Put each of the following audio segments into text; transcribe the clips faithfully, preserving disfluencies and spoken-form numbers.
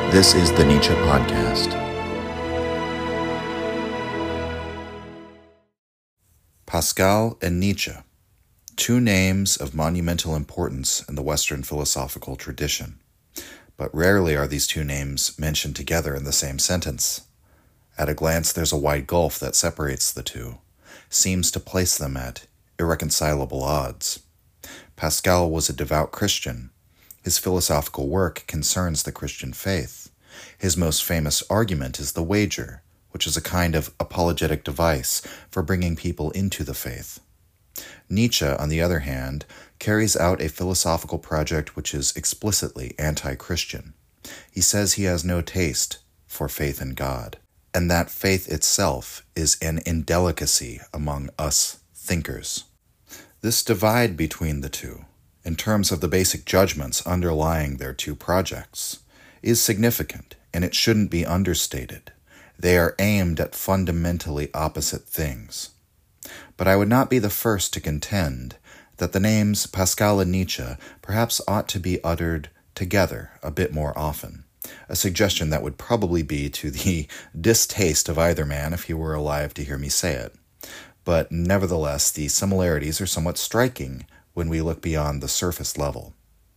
This is the Nietzsche Podcast. Pascal and Nietzsche, two names of monumental importance in the Western philosophical tradition. But rarely are these two names mentioned together in the same sentence. At a glance, there's a wide gulf that separates the two, seems to place them at irreconcilable odds. Pascal was a devout Christian. His philosophical work concerns the Christian faith. His most famous argument is the wager, which is a kind of apologetic device for bringing people into the faith. Nietzsche, on the other hand, carries out a philosophical project which is explicitly anti-Christian. He says he has no taste for faith in God, and that faith itself is an indelicacy among us thinkers. This divide between the two, in terms of the basic judgments underlying their two projects, is significant, and it shouldn't be understated. They are aimed at fundamentally opposite things. But I would not be the first to contend that the names Pascal and Nietzsche perhaps ought to be uttered together a bit more often, a suggestion that would probably be to the distaste of either man if he were alive to hear me say it. But nevertheless, the similarities are somewhat striking when we look beyond the surface level.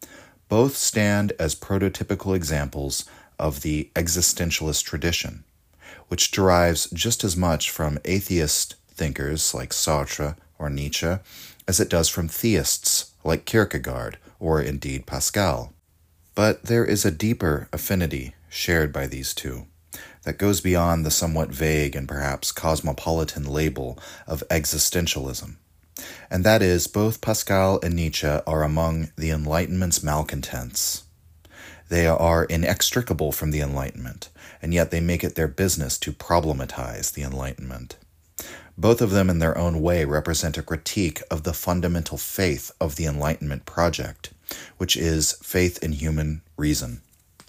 Both stand as prototypical examples of the existentialist tradition, which derives just as much from atheist thinkers like Sartre or Nietzsche as it does from theists like Kierkegaard or indeed Pascal. But there is a deeper affinity shared by these two that goes beyond the somewhat vague and perhaps cosmopolitan label of existentialism. And that is, both Pascal and Nietzsche are among the Enlightenment's malcontents. They are inextricable from the Enlightenment, and yet they make it their business to problematize the Enlightenment. Both of them in their own way represent a critique of the fundamental faith of the Enlightenment project, which is faith in human reason.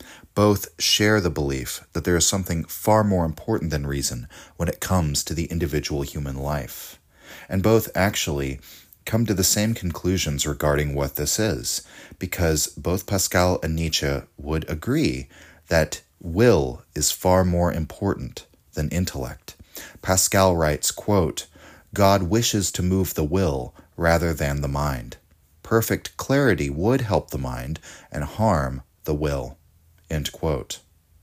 Both share the belief that there is something far more important than reason when it comes to the individual human life. And both actually come to the same conclusions regarding what this is, because both Pascal and Nietzsche would agree that will is far more important than intellect. Pascal writes, quote, "God wishes to move the will rather than the mind. Perfect clarity would help the mind and harm the will." End quote.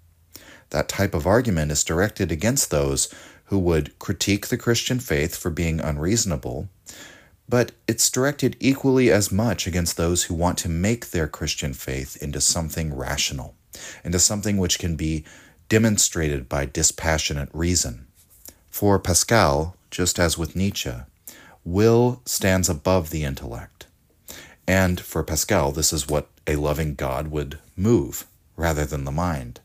That type of argument is directed against those who would critique the Christian faith for being unreasonable, but it's directed equally as much against those who want to make their Christian faith into something rational, into something which can be demonstrated by dispassionate reason. For Pascal, just as with Nietzsche, will stands above the intellect. And for Pascal, this is what a loving God would move, rather than the mind.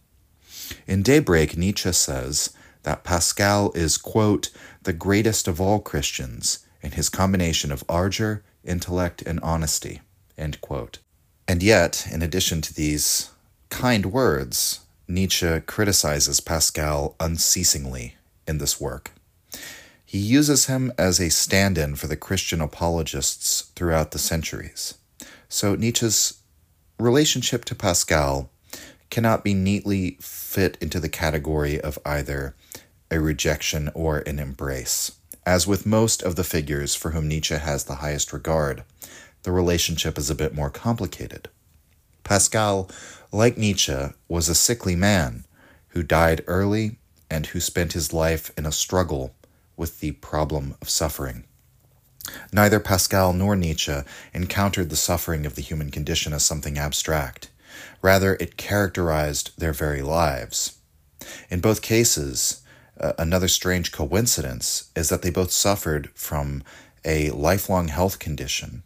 In Daybreak, Nietzsche says that Pascal is, quote, "the greatest of all Christians in his combination of ardor, intellect, and honesty," end quote. And yet, in addition to these kind words, Nietzsche criticizes Pascal unceasingly in this work. He uses him as a stand-in for the Christian apologists throughout the centuries. So Nietzsche's relationship to Pascal cannot be neatly fit into the category of either a rejection or an embrace. As with most of the figures for whom Nietzsche has the highest regard, the relationship is a bit more complicated. Pascal, like Nietzsche, was a sickly man who died early and who spent his life in a struggle with the problem of suffering. Neither Pascal nor Nietzsche encountered the suffering of the human condition as something abstract. Rather, it characterized their very lives. In both cases, uh, another strange coincidence is that they both suffered from a lifelong health condition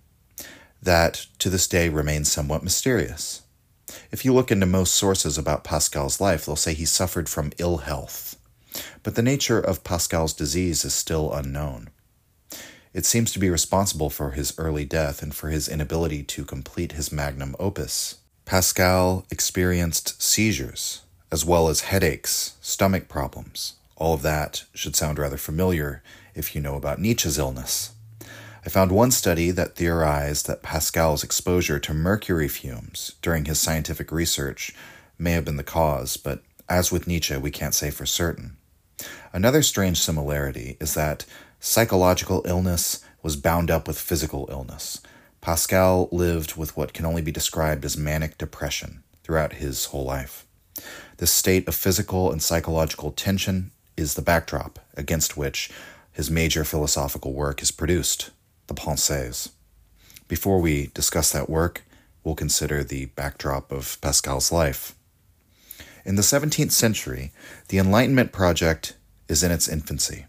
that to this day remains somewhat mysterious. If you look into most sources about Pascal's life, they'll say he suffered from ill health. But the nature of Pascal's disease is still unknown. It seems to be responsible for his early death and for his inability to complete his magnum opus. Pascal experienced seizures, as well as headaches, stomach problems. All of that should sound rather familiar if you know about Nietzsche's illness. I found one study that theorized that Pascal's exposure to mercury fumes during his scientific research may have been the cause, but as with Nietzsche, we can't say for certain. Another strange similarity is that psychological illness was bound up with physical illness. Pascal lived with what can only be described as manic depression throughout his whole life. This state of physical and psychological tension is the backdrop against which his major philosophical work is produced, the Pensées. Before we discuss that work, we'll consider the backdrop of Pascal's life. In the seventeenth century, the Enlightenment project is in its infancy.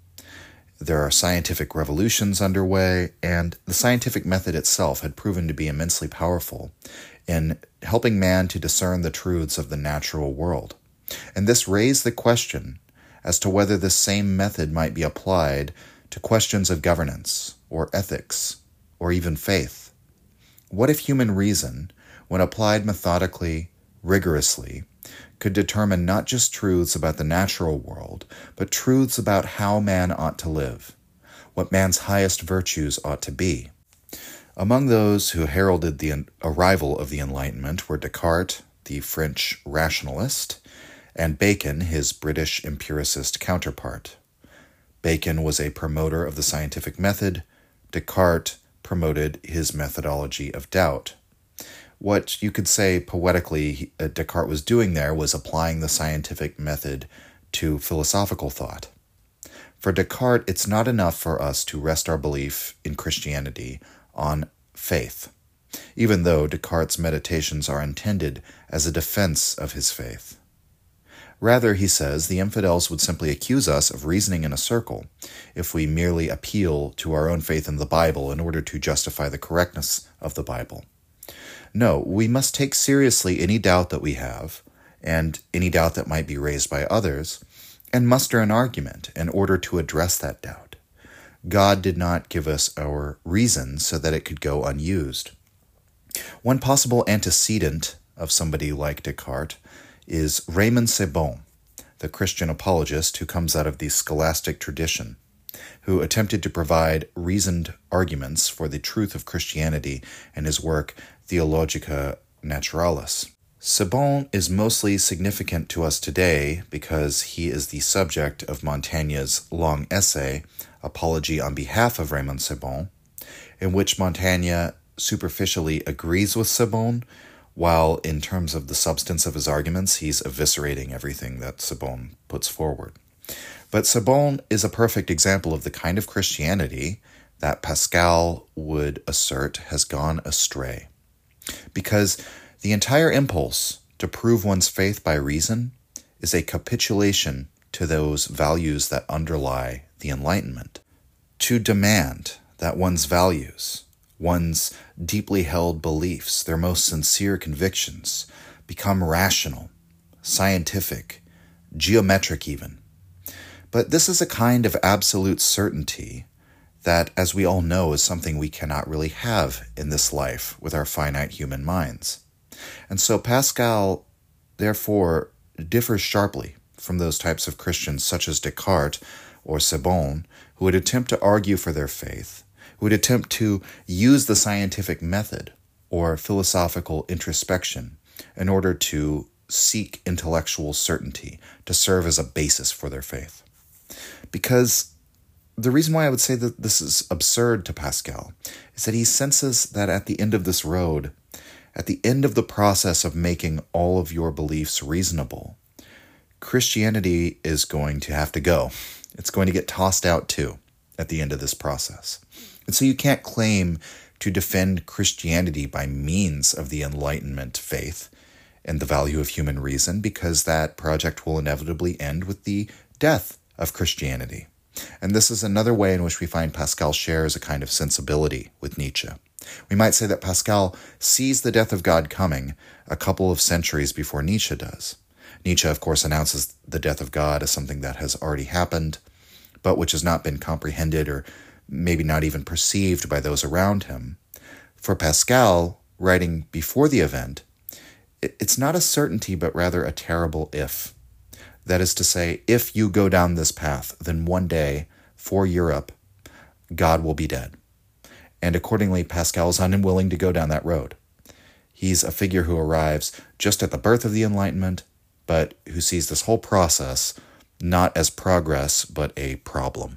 There are scientific revolutions underway, and the scientific method itself had proven to be immensely powerful in helping man to discern the truths of the natural world. And this raised the question as to whether this same method might be applied to questions of governance, or ethics, or even faith. What if human reason, when applied methodically, rigorously, could determine not just truths about the natural world, but truths about how man ought to live, what man's highest virtues ought to be? Among those who heralded the arrival of the Enlightenment were Descartes, the French rationalist, and Bacon, his British empiricist counterpart. Bacon was a promoter of the scientific method. Descartes promoted his methodology of doubt. What you could say poetically Descartes was doing there was applying the scientific method to philosophical thought. For Descartes, it's not enough for us to rest our belief in Christianity on faith, even though Descartes' meditations are intended as a defense of his faith. Rather, he says, the infidels would simply accuse us of reasoning in a circle if we merely appeal to our own faith in the Bible in order to justify the correctness of the Bible. No, we must take seriously any doubt that we have, and any doubt that might be raised by others, and muster an argument in order to address that doubt. God did not give us our reason so that it could go unused. One possible antecedent of somebody like Descartes is Raymond Sebon, the Christian apologist who comes out of the scholastic tradition, who attempted to provide reasoned arguments for the truth of Christianity in his work Theologia Naturalis. Sebon is mostly significant to us today because he is the subject of Montaigne's long essay, Apology on Behalf of Raymond Sebon, in which Montaigne superficially agrees with Sebon, while in terms of the substance of his arguments, he's eviscerating everything that Sebon puts forward. But Sebon is a perfect example of the kind of Christianity that Pascal would assert has gone astray. Because the entire impulse to prove one's faith by reason is a capitulation to those values that underlie the Enlightenment. To demand that one's values, one's deeply held beliefs, their most sincere convictions, become rational, scientific, geometric even. But this is a kind of absolute certainty that, as we all know, is something we cannot really have in this life with our finite human minds. And so Pascal, therefore, differs sharply from those types of Christians such as Descartes or Sebon, who would attempt to argue for their faith, who would attempt to use the scientific method or philosophical introspection in order to seek intellectual certainty, to serve as a basis for their faith. Because the reason why I would say that this is absurd to Pascal is that he senses that at the end of this road, at the end of the process of making all of your beliefs reasonable, Christianity is going to have to go. It's going to get tossed out too at the end of this process. And so you can't claim to defend Christianity by means of the Enlightenment faith and the value of human reason, because that project will inevitably end with the death of Christianity. And this is another way in which we find Pascal shares a kind of sensibility with Nietzsche. We might say that Pascal sees the death of God coming a couple of centuries before Nietzsche does. Nietzsche, of course, announces the death of God as something that has already happened, but which has not been comprehended or maybe not even perceived by those around him. For Pascal, writing before the event, it's not a certainty, but rather a terrible if. That is to say, if you go down this path, then one day, for Europe, God will be dead. And accordingly, Pascal is unwilling to go down that road. He's a figure who arrives just at the birth of the Enlightenment, but who sees this whole process not as progress, but a problem.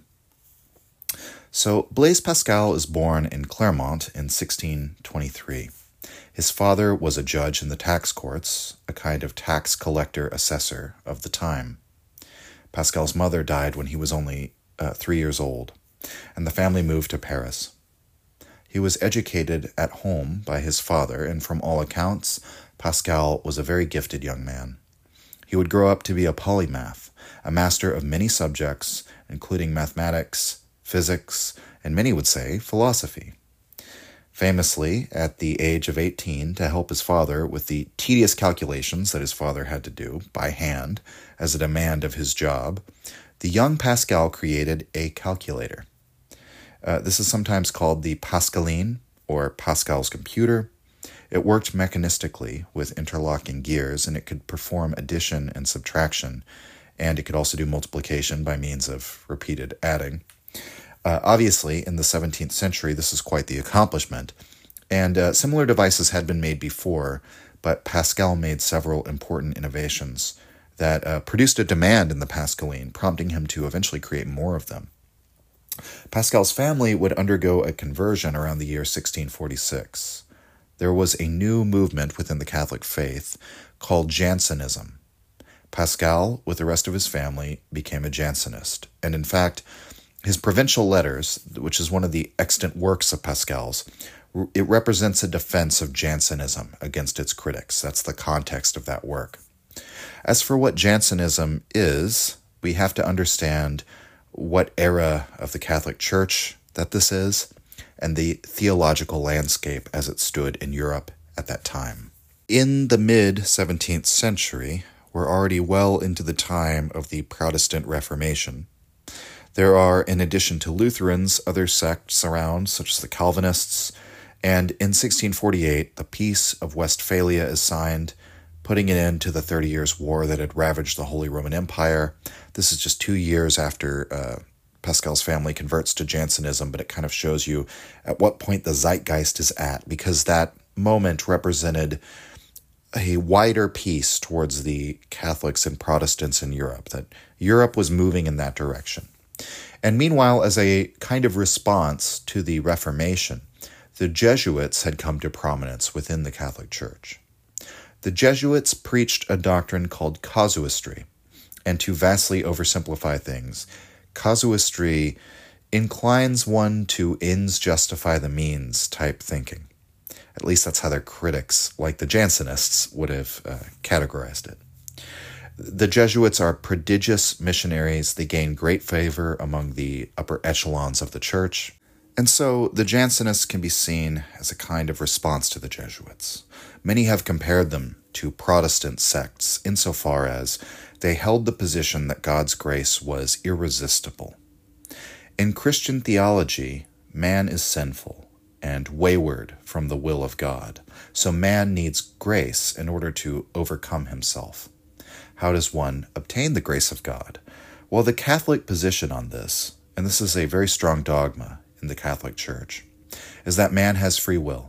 So Blaise Pascal is born in Clermont in sixteen twenty-three. His father was a judge in the tax courts, a kind of tax collector assessor of the time. Pascal's mother died when he was only uh, three years old, and the family moved to Paris. He was educated at home by his father, and from all accounts, Pascal was a very gifted young man. He would grow up to be a polymath, a master of many subjects, including mathematics, physics, and many would say philosophy. Famously, at the age of eighteen, to help his father with the tedious calculations that his father had to do by hand as a demand of his job, the young Pascal created a calculator. Uh, this is sometimes called the Pascaline, or Pascal's computer. It worked mechanistically with interlocking gears, and it could perform addition and subtraction, and it could also do multiplication by means of repeated adding. Uh, obviously, in the seventeenth century, this is quite the accomplishment, and uh, similar devices had been made before, but Pascal made several important innovations that uh, produced a demand in the Pascaline, prompting him to eventually create more of them. Pascal's family would undergo a conversion around the year sixteen forty-six. There was a new movement within the Catholic faith called Jansenism. Pascal, with the rest of his family, became a Jansenist, and in fact, his Provincial Letters, which is one of the extant works of Pascal's, it represents a defense of Jansenism against its critics. That's the context of that work. As for what Jansenism is, we have to understand what era of the Catholic Church that this is, and the theological landscape as it stood in Europe at that time. In the mid-seventeenth century, we're already well into the time of the Protestant Reformation. There are, in addition to Lutherans, other sects around, such as the Calvinists, and in sixteen forty-eight, the Peace of Westphalia is signed, putting an end to the Thirty Years' War that had ravaged the Holy Roman Empire. This is just two years after uh, Pascal's family converts to Jansenism, but it kind of shows you at what point the zeitgeist is at, because that moment represented a wider peace towards the Catholics and Protestants in Europe, that Europe was moving in that direction. And meanwhile, as a kind of response to the Reformation, the Jesuits had come to prominence within the Catholic Church. The Jesuits preached a doctrine called casuistry, and to vastly oversimplify things, casuistry inclines one to ends justify the means type thinking. At least that's how their critics, like the Jansenists, would have uh, categorized it. The Jesuits are prodigious missionaries. They gain great favor among the upper echelons of the church. And so the Jansenists can be seen as a kind of response to the Jesuits. Many have compared them to Protestant sects insofar as they held the position that God's grace was irresistible. In Christian theology, man is sinful and wayward from the will of God, so man needs grace in order to overcome himself. How does one obtain the grace of God? Well, the Catholic position on this, and this is a very strong dogma in the Catholic Church, is that man has free will.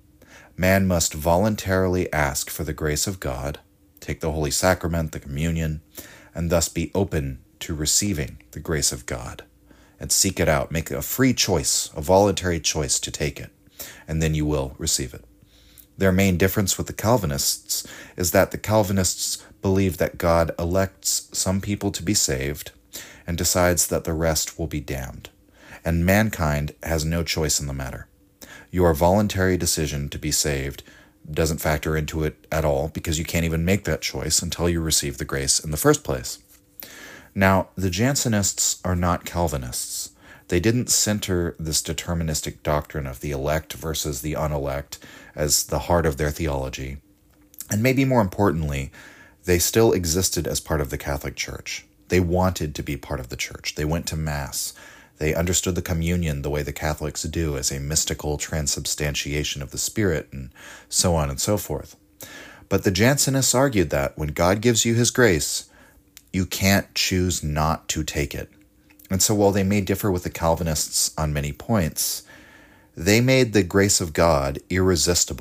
Man must voluntarily ask for the grace of God, take the Holy Sacrament, the communion, and thus be open to receiving the grace of God, and seek it out. Make a free choice, a voluntary choice to take it, and then you will receive it. Their main difference with the Calvinists is that the Calvinists believe that God elects some people to be saved and decides that the rest will be damned, and mankind has no choice in the matter. Your voluntary decision to be saved doesn't factor into it at all because you can't even make that choice until you receive the grace in the first place. Now, the Jansenists are not Calvinists. They didn't center this deterministic doctrine of the elect versus the unelect as the heart of their theology. And maybe more importantly, they still existed as part of the Catholic Church. They wanted to be part of the church. They went to Mass. They understood the communion the way the Catholics do, as a mystical transubstantiation of the Spirit, and so on and so forth. But the Jansenists argued that when God gives you his grace, you can't choose not to take it. And so while they may differ with the Calvinists on many points, they made the grace of God irresistible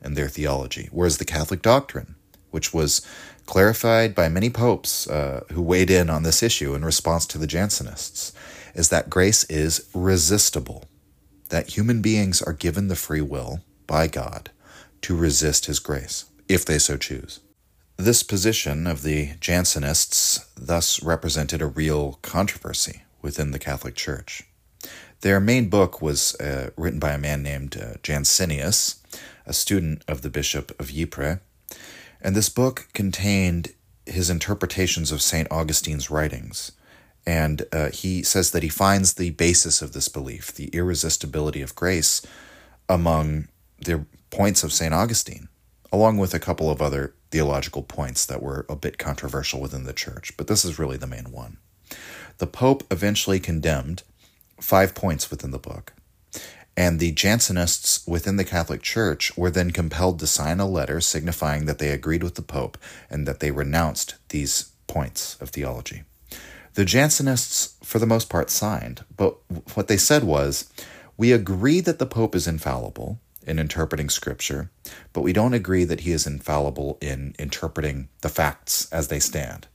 in their theology, whereas the Catholic doctrine, which was clarified by many popes uh, who weighed in on this issue in response to the Jansenists, is that grace is resistible, that human beings are given the free will by God to resist his grace, if they so choose. This position of the Jansenists thus represented a real controversy within the Catholic Church. Their main book was uh, written by a man named uh, Jansenius, a student of the Bishop of Ypres, and this book contained his interpretations of Saint Augustine's writings, and uh, he says that he finds the basis of this belief, the irresistibility of grace, among the points of Saint Augustine, along with a couple of other theological points that were a bit controversial within the church, but this is really the main one. The Pope eventually condemned five points within the book, and the Jansenists within the Catholic Church were then compelled to sign a letter signifying that they agreed with the Pope and that they renounced these points of theology. The Jansenists, for the most part, signed, but what they said was, we agree that the Pope is infallible in interpreting Scripture, but we don't agree that he is infallible in interpreting the facts as they stand.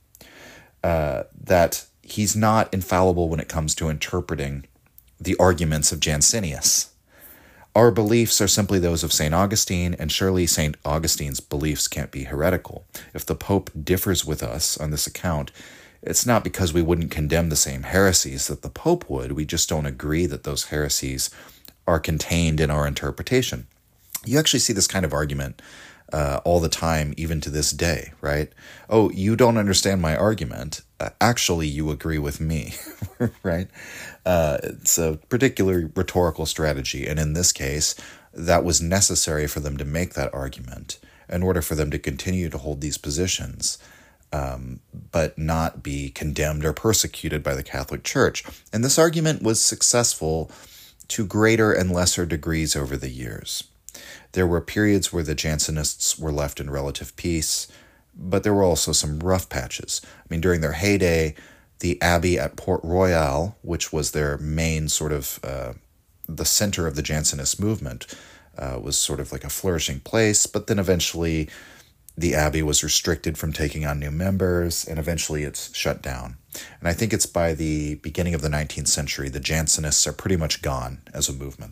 Uh, that he's not infallible when it comes to interpreting the arguments of Jansenius. Our beliefs are simply those of Saint Augustine, and surely Saint Augustine's beliefs can't be heretical. If the Pope differs with us on this account, it's not because we wouldn't condemn the same heresies that the Pope would. We just don't agree that those heresies are contained in our interpretation. You actually see this kind of argument uh, all the time, even to this day, right? Oh, you don't understand my argument. Uh, actually, you agree with me, right? Uh, it's a particular rhetorical strategy, and in this case, that was necessary for them to make that argument in order for them to continue to hold these positions, um, but not be condemned or persecuted by the Catholic Church. And this argument was successful to greater and lesser degrees over the years. There were periods where the Jansenists were left in relative peace, but there were also some rough patches. I mean, during their heyday, the abbey at Port Royal, which was their main sort of, uh, the center of the Jansenist movement, uh, was sort of like a flourishing place, but then eventually the abbey was restricted from taking on new members, and eventually it's shut down. And I think it's by the beginning of the nineteenth century, the Jansenists are pretty much gone as a movement.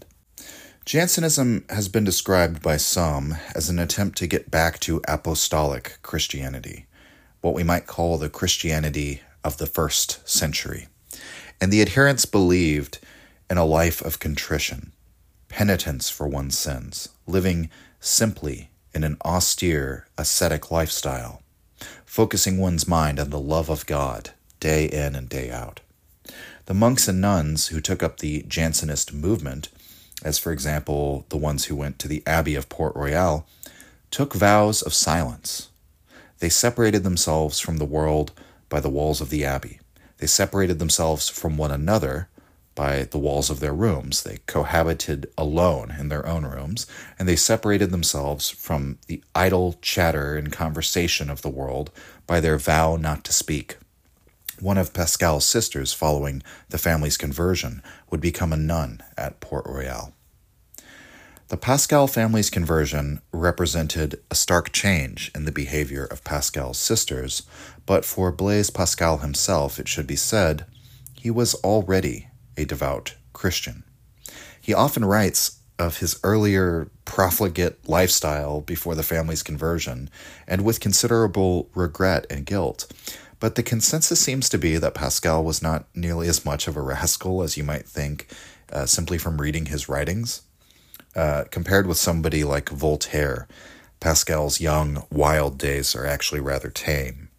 Jansenism has been described by some as an attempt to get back to apostolic Christianity, what we might call the Christianity of the first century. And the adherents believed in a life of contrition, penitence for one's sins, living simply in an austere, ascetic lifestyle, focusing one's mind on the love of God day in and day out. The monks and nuns who took up the Jansenist movement, as for example the ones who went to the Abbey of Port Royal, took vows of silence. They separated themselves from the world by the walls of the abbey. They separated themselves from one another by the walls of their rooms. They cohabited alone in their own rooms, and they separated themselves from the idle chatter and conversation of the world by their vow not to speak. One of Pascal's sisters, following the family's conversion, would become a nun at Port Royal. The Pascal family's conversion represented a stark change in the behavior of Pascal's sisters, but for Blaise Pascal himself, it should be said, he was already a devout Christian. He often writes of his earlier profligate lifestyle before the family's conversion, and with considerable regret and guilt. But the consensus seems to be that Pascal was not nearly as much of a rascal as you might think, uh, simply from reading his writings. Uh, compared with somebody like Voltaire, Pascal's young, wild days are actually rather tame.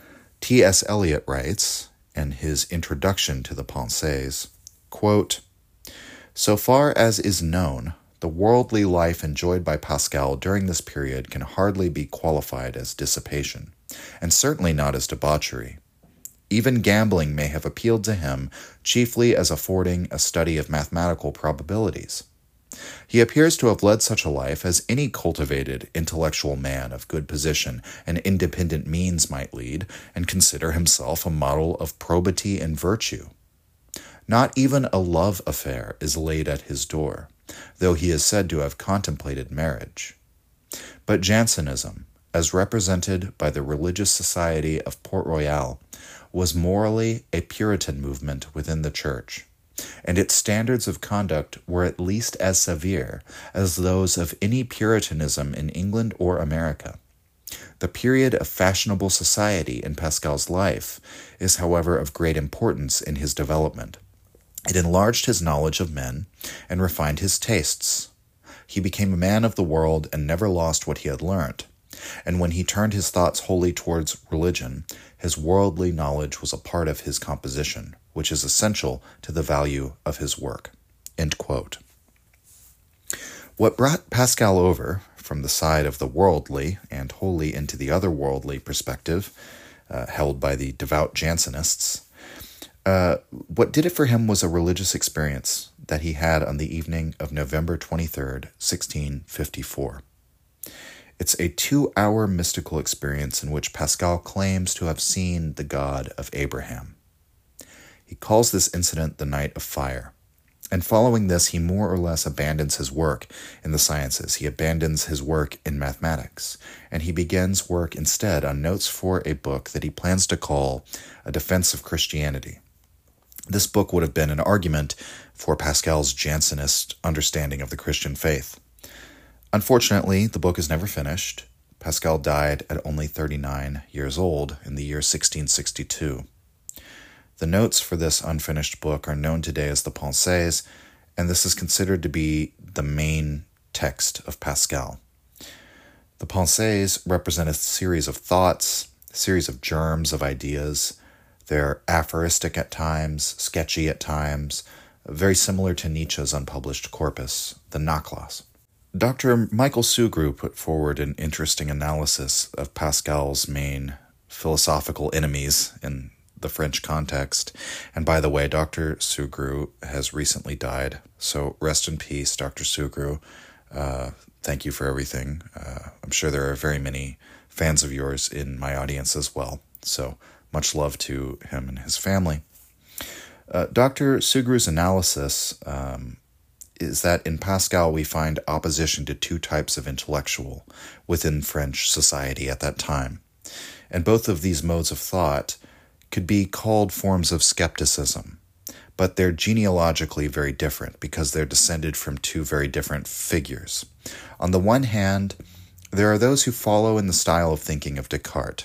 T S Eliot writes, in his introduction to the Pensées, quote, "So far as is known, the worldly life enjoyed by Pascal during this period can hardly be qualified as dissipation, and certainly not as debauchery. Even gambling may have appealed to him chiefly as affording a study of mathematical probabilities. He appears to have led such a life as any cultivated intellectual man of good position and independent means might lead, and consider himself a model of probity and virtue. Not even a love affair is laid at his door, though he is said to have contemplated marriage. But Jansenism, as represented by the Religious Society of Port Royal, was morally a Puritan movement within the Church, and its standards of conduct were at least as severe as those of any Puritanism in England or America. The period of fashionable society in Pascal's life is, however, of great importance in his development. It enlarged his knowledge of men and refined his tastes. He became a man of the world and never lost what he had learned. And when he turned his thoughts wholly towards religion, his worldly knowledge was a part of his composition, which is essential to the value of his work." End quote. What brought Pascal over from the side of the worldly and wholly into the otherworldly perspective uh, held by the devout Jansenists, uh, what did it for him was a religious experience that he had on the evening of November twenty-third, sixteen fifty-four. It's a two-hour mystical experience in which Pascal claims to have seen the God of Abraham. He calls this incident the Night of Fire. And following this, he more or less abandons his work in the sciences. He abandons his work in mathematics. And he begins work instead on notes for a book that he plans to call A Defense of Christianity. This book would have been an argument for Pascal's Jansenist understanding of the Christian faith. Unfortunately, the book is never finished. Pascal died at only thirty-nine years old in the year sixteen sixty-two. The notes for this unfinished book are known today as the Pensées, and this is considered to be the main text of Pascal. The Pensées represent a series of thoughts, a series of germs of ideas. They're aphoristic at times, sketchy at times, very similar to Nietzsche's unpublished corpus, the Nachlass. Doctor Michael Sugrue put forward an interesting analysis of Pascal's main philosophical enemies in the French context. And by the way, Doctor Sugrue has recently died, so rest in peace, Doctor Sugrue. Uh, thank you for everything. Uh, I'm sure there are very many fans of yours in my audience as well, so much love to him and his family. Uh, Doctor Sugrue's analysis um, is that in Pascal we find opposition to two types of intellectual within French society at that time. And both of these modes of thought could be called forms of skepticism, but they're genealogically very different because they're descended from two very different figures. On the one hand, there are those who follow in the style of thinking of Descartes,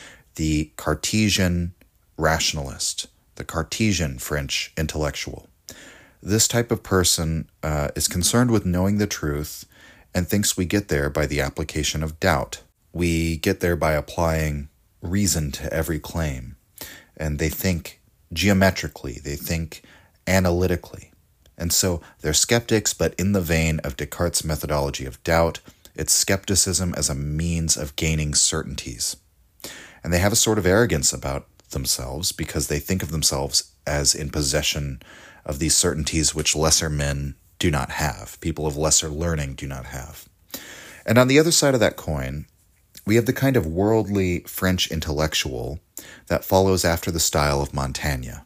the Cartesian rationalist, the Cartesian French intellectual. This type of person uh, is concerned with knowing the truth and thinks we get there by the application of doubt. We get there by applying reason to every claim. And they think geometrically, they think analytically. And so they're skeptics, but in the vein of Descartes' methodology of doubt, it's skepticism as a means of gaining certainties. And they have a sort of arrogance about themselves because they think of themselves as in possession of these certainties which lesser men do not have, people of lesser learning do not have. And on the other side of that coin, we have the kind of worldly French intellectual that follows after the style of Montaigne.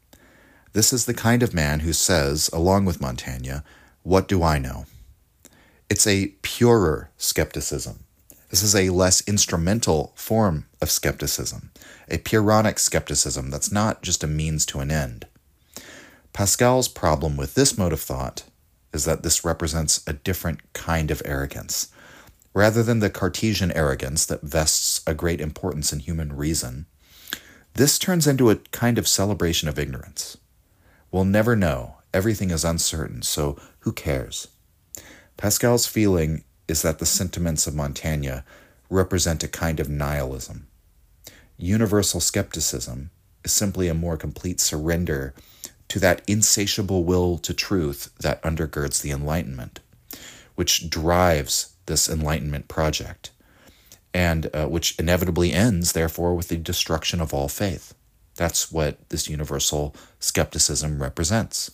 This is the kind of man who says, along with Montaigne, "What do I know?" It's a purer skepticism. This is a less instrumental form of skepticism, a Pyrrhonic skepticism that's not just a means to an end. Pascal's problem with this mode of thought is that this represents a different kind of arrogance. Rather than the Cartesian arrogance that vests a great importance in human reason, this turns into a kind of celebration of ignorance. We'll never know. Everything is uncertain, so who cares? Pascal's feeling is that the sentiments of Montaigne represent a kind of nihilism. Universal skepticism is simply a more complete surrender to that insatiable will to truth that undergirds the Enlightenment, which drives this Enlightenment project, and uh, which inevitably ends, therefore, with the destruction of all faith. That's what this universal skepticism represents.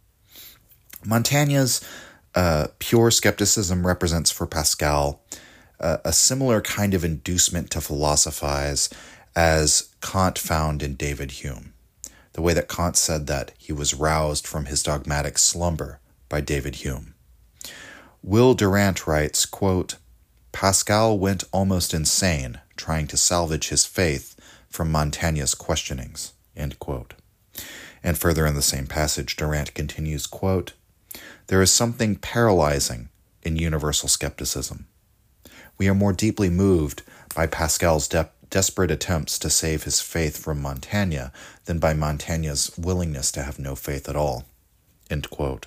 Montaigne's uh, pure skepticism represents for Pascal uh, a similar kind of inducement to philosophize as Kant found in David Hume, the way that Kant said that he was roused from his dogmatic slumber by David Hume. Will Durant writes, quote, Pascal went almost insane trying to salvage his faith from Montaigne's questionings, end quote. And further in the same passage, Durant continues, quote, "There is something paralyzing in universal skepticism. We are more deeply moved by Pascal's de- desperate attempts to save his faith from Montaigne than by Montaigne's willingness to have no faith at all," end quote.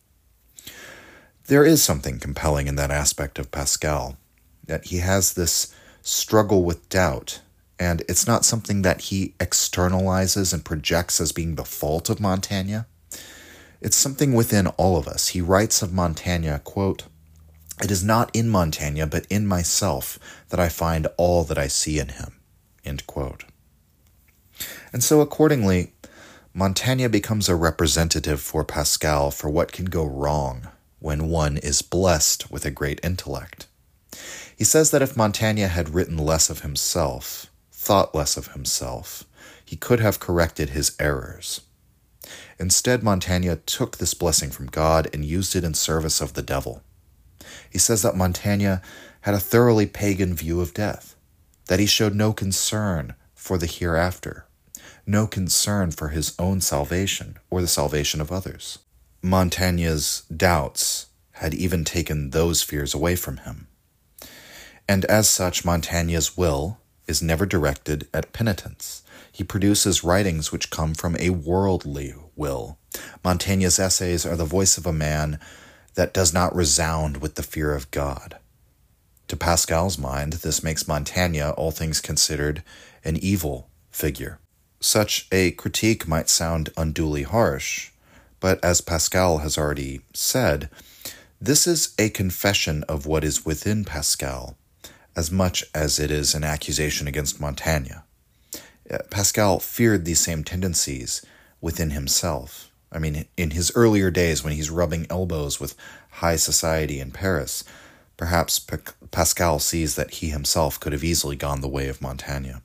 There is something compelling in that aspect of Pascal, that he has this struggle with doubt, and it's not something that he externalizes and projects as being the fault of Montaigne. It's something within all of us. He writes of Montaigne, quote, "It is not in Montaigne, but in myself that I find all that I see in him," end quote. And so accordingly, Montaigne becomes a representative for Pascal for what can go wrong when one is blessed with a great intellect. He says that if Montaigne had written less of himself, thought less of himself, he could have corrected his errors. Instead, Montaigne took this blessing from God and used it in service of the devil. He says that Montaigne had a thoroughly pagan view of death, that he showed no concern for the hereafter, no concern for his own salvation or the salvation of others. Montaigne's doubts had even taken those fears away from him. And as such, Montaigne's will is never directed at penitence. He produces writings which come from a worldly will. Montaigne's essays are the voice of a man that does not resound with the fear of God. To Pascal's mind, this makes Montaigne, all things considered, an evil figure. Such a critique might sound unduly harsh, but as Pascal has already said, this is a confession of what is within Pascal, as much as it is an accusation against Montaigne. Pascal feared these same tendencies within himself. I mean, in his earlier days when he's rubbing elbows with high society in Paris, perhaps P- Pascal sees that he himself could have easily gone the way of Montaigne.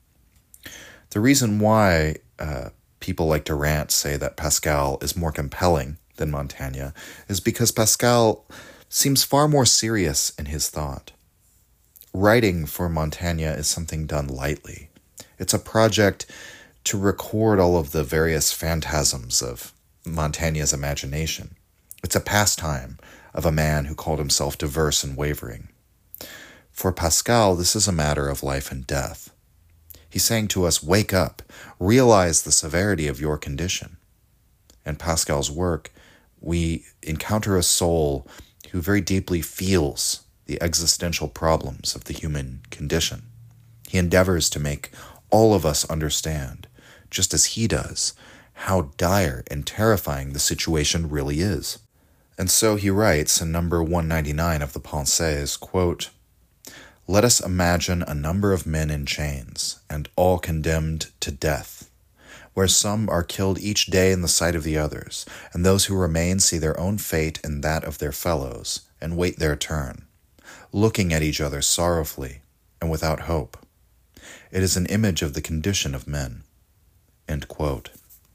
The reason why uh, people like Durant say that Pascal is more compelling than Montaigne is because Pascal seems far more serious in his thought. Writing for Montaigne is something done lightly. It's a project to record all of the various phantasms of Montaigne's imagination. It's a pastime of a man who called himself diverse and wavering. For Pascal, this is a matter of life and death. He's saying to us, wake up, realize the severity of your condition. In Pascal's work, we encounter a soul who very deeply feels the existential problems of the human condition. He endeavors to make all of us understand, just as he does, how dire and terrifying the situation really is. And so he writes in number one ninety-nine of the Pensées, quote, "Let us imagine a number of men in chains, and all condemned to death, where some are killed each day in the sight of the others, and those who remain see their own fate and that of their fellows, and wait their turn, looking at each other sorrowfully and without hope. It is an image of the condition of men." End quote.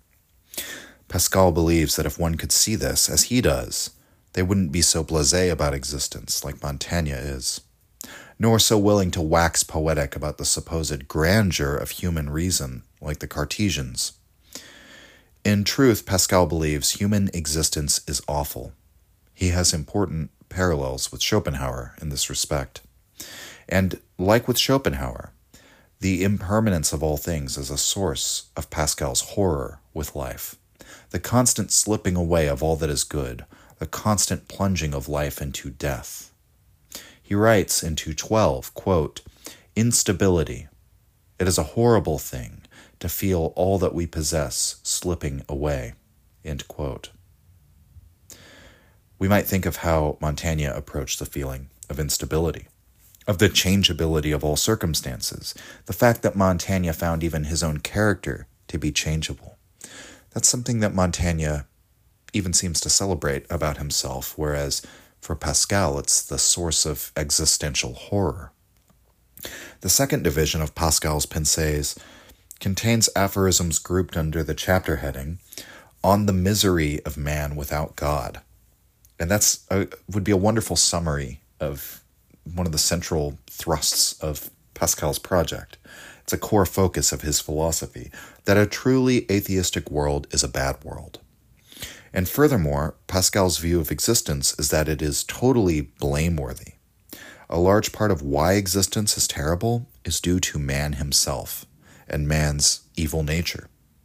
Pascal believes that if one could see this as he does, they wouldn't be so blasé about existence like Montaigne is, nor so willing to wax poetic about the supposed grandeur of human reason like the Cartesians. In truth, Pascal believes human existence is awful. He has important parallels with Schopenhauer in this respect. And like with Schopenhauer, the impermanence of all things is a source of Pascal's horror with life. The constant slipping away of all that is good, the constant plunging of life into death. He writes in two twelve, quote, "Instability. It is a horrible thing to feel all that we possess slipping away." End quote. We might think of how Montaigne approached the feeling of instability, of the changeability of all circumstances, the fact that Montaigne found even his own character to be changeable. That's something that Montaigne even seems to celebrate about himself, whereas for Pascal, it's the source of existential horror. The second division of Pascal's Pensées contains aphorisms grouped under the chapter heading, "On the Misery of Man Without God." And that's a, would be a wonderful summary of one of the central thrusts of Pascal's project. It's a core focus of his philosophy, that a truly atheistic world is a bad world. And furthermore, Pascal's view of existence is that it is totally blameworthy. A large part of why existence is terrible is due to man himself and man's evil nature.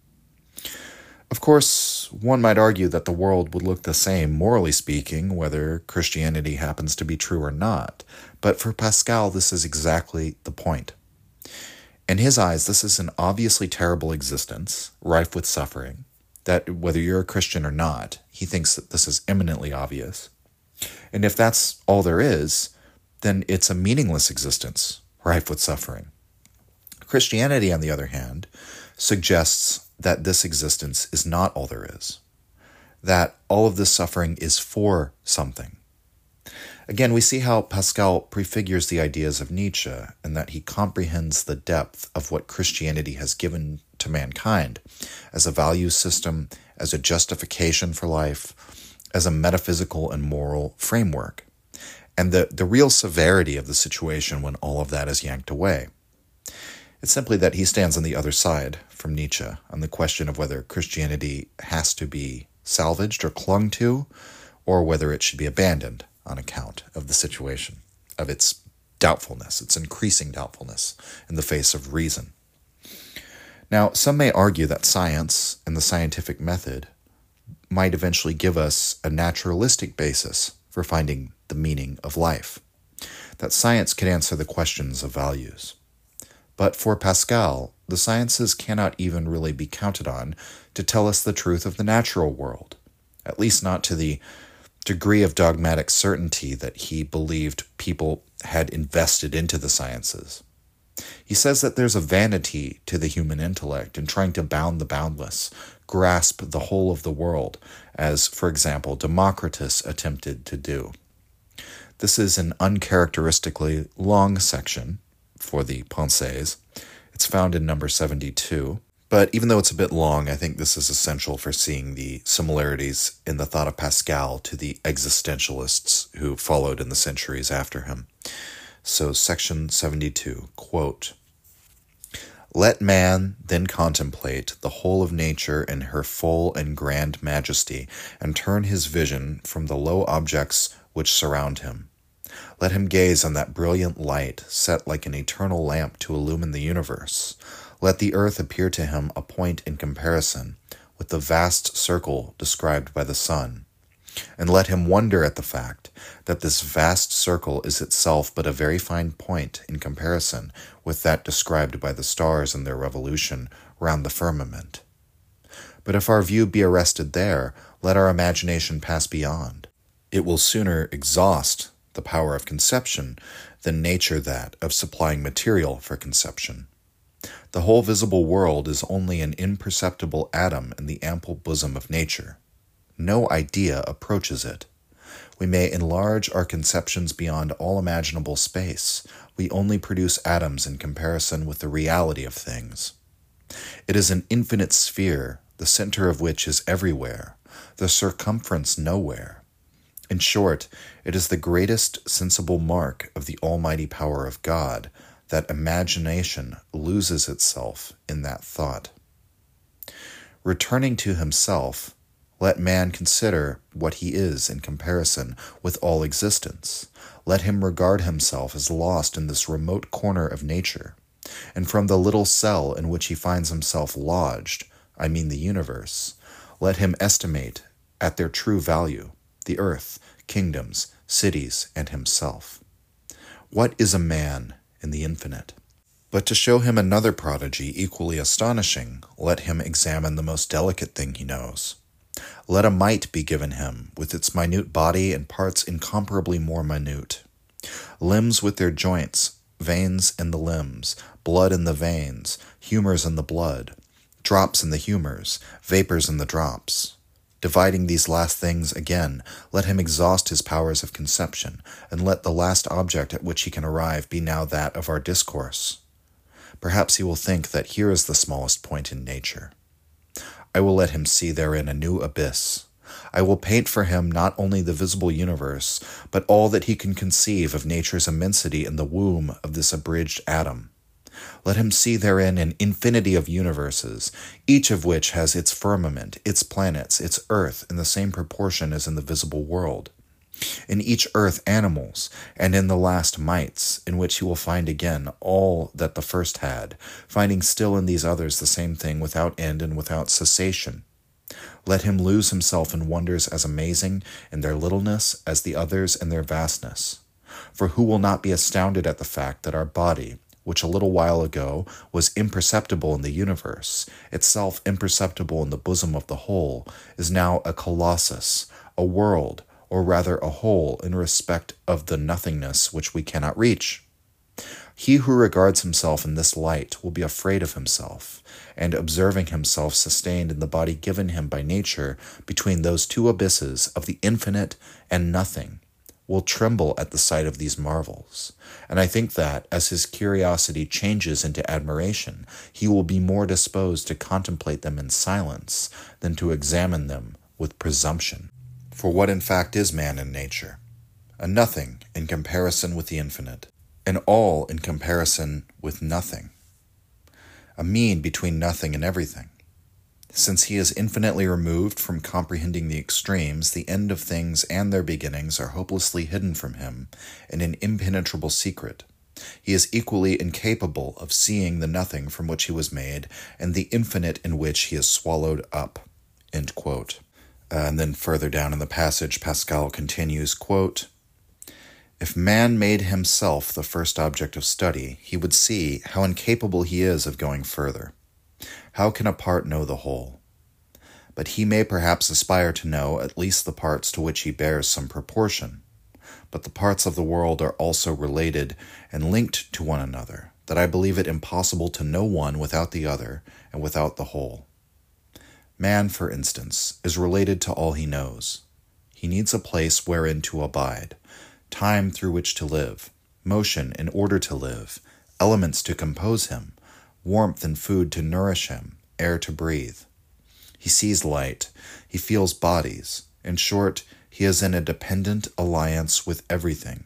Of course, one might argue that the world would look the same, morally speaking, whether Christianity happens to be true or not. But for Pascal, this is exactly the point. In his eyes, this is an obviously terrible existence, rife with suffering, that whether you're a Christian or not, he thinks that this is eminently obvious. And if that's all there is, then it's a meaningless existence, rife with suffering. Christianity, on the other hand, suggests that this existence is not all there is, that all of this suffering is for something. Again, we see how Pascal prefigures the ideas of Nietzsche, and that he comprehends the depth of what Christianity has given to mankind as a value system, as a justification for life, as a metaphysical and moral framework, and the, the real severity of the situation when all of that is yanked away. It's simply that he stands on the other side from Nietzsche on the question of whether Christianity has to be salvaged or clung to, or whether it should be abandoned on account of the situation, of its doubtfulness, its increasing doubtfulness in the face of reason. Now, some may argue that science and the scientific method might eventually give us a naturalistic basis for finding the meaning of life, that science could answer the questions of values. But for Pascal, the sciences cannot even really be counted on to tell us the truth of the natural world, at least not to the degree of dogmatic certainty that he believed people had invested into the sciences. He says that there's a vanity to the human intellect in trying to bound the boundless, grasp the whole of the world, as, for example, Democritus attempted to do. This is an uncharacteristically long section for the Pensées. It's found in number seventy-two. But even though it's a bit long, I think this is essential for seeing the similarities in the thought of Pascal to the existentialists who followed in the centuries after him. So section seventy-two, quote, "Let man then contemplate the whole of nature in her full and grand majesty, and turn his vision from the low objects which surround him. Let him gaze on that brilliant light set like an eternal lamp to illumine the universe. Let the earth appear to him a point in comparison with the vast circle described by the sun. And let him wonder at the fact that this vast circle is itself but a very fine point in comparison with that described by the stars in their revolution round the firmament. But if our view be arrested there, let our imagination pass beyond. It will sooner exhaust the power of conception than nature that of supplying material for conception. The whole visible world is only an imperceptible atom in the ample bosom of nature. No idea approaches it. We may enlarge our conceptions beyond all imaginable space. We only produce atoms in comparison with the reality of things. It is an infinite sphere, the center of which is everywhere, the circumference nowhere. In short, it is the greatest sensible mark of the almighty power of God that imagination loses itself in that thought. Returning to himself, let man consider what he is in comparison with all existence. Let him regard himself as lost in this remote corner of nature, and from the little cell in which he finds himself lodged, I mean the universe, let him estimate at their true value the earth, kingdoms, cities, and himself. What is a man in the infinite? But to show him another prodigy equally astonishing, let him examine the most delicate thing he knows. Let a mite be given him, with its minute body and parts incomparably more minute. Limbs with their joints, veins in the limbs, blood in the veins, humors in the blood, drops in the humors, vapors in the drops. Dividing these last things again, let him exhaust his powers of conception, and let the last object at which he can arrive be now that of our discourse. Perhaps he will think that here is the smallest point in nature. I will let him see therein a new abyss. I will paint for him not only the visible universe, but all that he can conceive of nature's immensity in the womb of this abridged atom. Let him see therein an infinity of universes, each of which has its firmament, its planets, its earth in the same proportion as in the visible world. In each earth animals, and in the last mites, in which he will find again all that the first had, finding still in these others the same thing without end and without cessation. Let him lose himself in wonders as amazing in their littleness as the others in their vastness. For who will not be astounded at the fact that our body, which a little while ago was imperceptible in the universe, itself imperceptible in the bosom of the whole, is now a colossus, a world, or rather a whole in respect of the nothingness which we cannot reach? He who regards himself in this light will be afraid of himself, and observing himself sustained in the body given him by nature between those two abysses of the infinite and nothing, will tremble at the sight of these marvels. And I think that, as his curiosity changes into admiration, he will be more disposed to contemplate them in silence than to examine them with presumption. For what in fact is man in nature? A nothing in comparison with the infinite, an all in comparison with nothing, a mean between nothing and everything. Since he is infinitely removed from comprehending the extremes, the end of things and their beginnings are hopelessly hidden from him in an impenetrable secret. He is equally incapable of seeing the nothing from which he was made and the infinite in which he is swallowed up." End quote. Uh, and then further down in the passage, Pascal continues, quote, "If man made himself the first object of study, he would see how incapable he is of going further. How can a part know the whole? But he may perhaps aspire to know at least the parts to which he bears some proportion. But the parts of the world are also related and linked to one another, that I believe it impossible to know one without the other and without the whole. Man, for instance, is related to all he knows. He needs a place wherein to abide, time through which to live, motion in order to live, elements to compose him, warmth and food to nourish him, air to breathe. He sees light, he feels bodies. In short, he is in a dependent alliance with everything.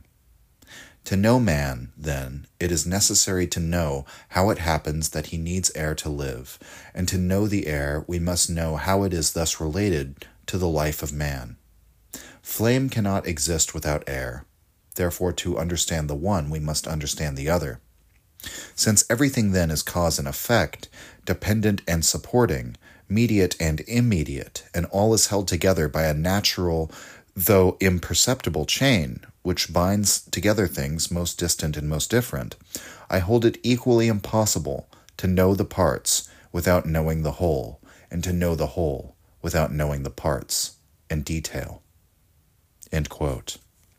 To know man, then, it is necessary to know how it happens that he needs air to live, and to know the air, we must know how it is thus related to the life of man. Flame cannot exist without air. Therefore, to understand the one, we must understand the other. Since everything then is cause and effect, dependent and supporting, mediate and immediate, and all is held together by a natural, though imperceptible chain, which binds together things most distant and most different, I hold it equally impossible to know the parts without knowing the whole, and to know the whole without knowing the parts in detail." End quote.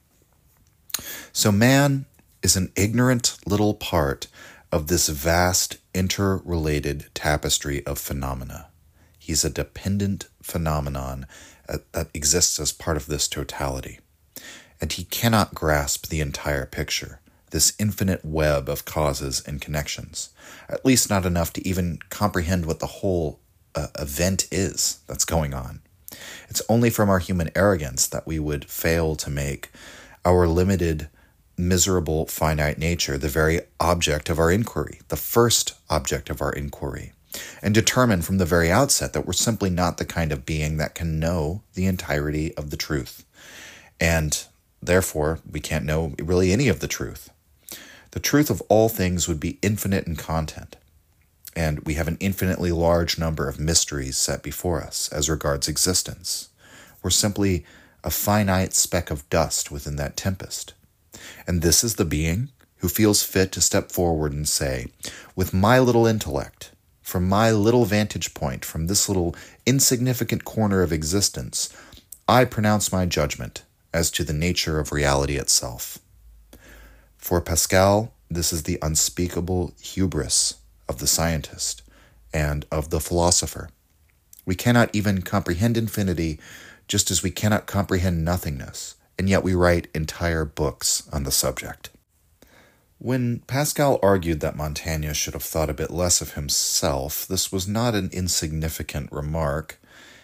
So man is an ignorant little part of this vast interrelated tapestry of phenomena. He's a dependent phenomenon that exists as part of this totality. And he cannot grasp the entire picture, this infinite web of causes and connections, at least not enough to even comprehend what the whole uh, event is that's going on. It's only from our human arrogance that we would fail to make our limited, miserable, finite nature the very object of our inquiry, the first object of our inquiry, and determine from the very outset that we're simply not the kind of being that can know the entirety of the truth. And therefore, we can't know really any of the truth. The truth of all things would be infinite in content, and we have an infinitely large number of mysteries set before us as regards existence. We're simply a finite speck of dust within that tempest. And this is the being who feels fit to step forward and say, with my little intellect, from my little vantage point, from this little insignificant corner of existence, I pronounce my judgment as to the nature of reality itself. For Pascal, this is the unspeakable hubris of the scientist and of the philosopher. We cannot even comprehend infinity, just as we cannot comprehend nothingness, and yet we write entire books on the subject. When Pascal argued that Montaigne should have thought a bit less of himself, this was not an insignificant remark.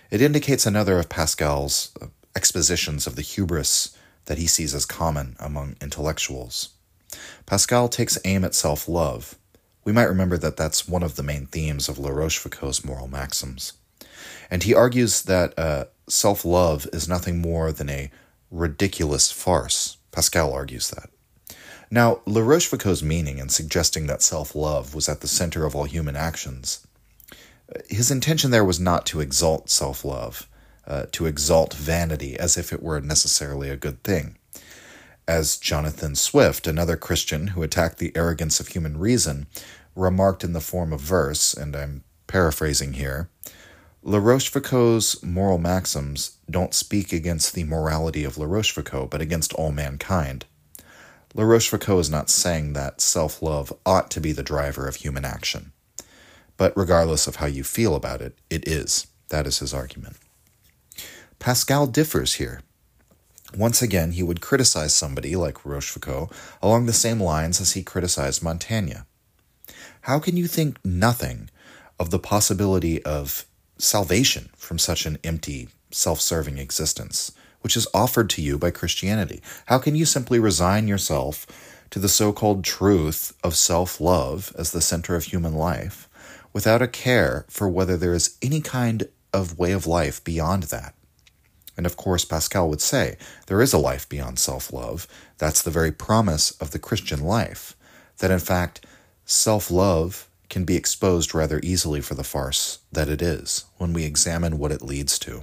It indicates another of Pascal's expositions of the hubris that he sees as common among intellectuals. Pascal takes aim at self-love. We might remember that that's one of the main themes of La Rochefoucauld's moral maxims. And he argues that uh, self-love is nothing more than a ridiculous farce. Pascal argues that. Now, La Rochefoucauld's meaning in suggesting that self-love was at the center of all human actions, his intention there was not to exalt self-love, uh, to exalt vanity as if it were necessarily a good thing. As Jonathan Swift, another Christian who attacked the arrogance of human reason, remarked in the form of verse, and I'm paraphrasing here, La Rochefoucauld's moral maxims don't speak against the morality of La Rochefoucauld, but against all mankind. La Rochefoucauld is not saying that self-love ought to be the driver of human action. But regardless of how you feel about it, it is. That is his argument. Pascal differs here. Once again, he would criticize somebody like Rochefoucauld along the same lines as he criticized Montaigne. How can you think nothing of the possibility of salvation from such an empty, self-serving existence, which is offered to you by Christianity? How can you simply resign yourself to the so-called truth of self-love as the center of human life, without a care for whether there is any kind of way of life beyond that? And of course, Pascal would say, there is a life beyond self-love. That's the very promise of the Christian life, that in fact, self-love can be exposed rather easily for the farce that it is when we examine what it leads to.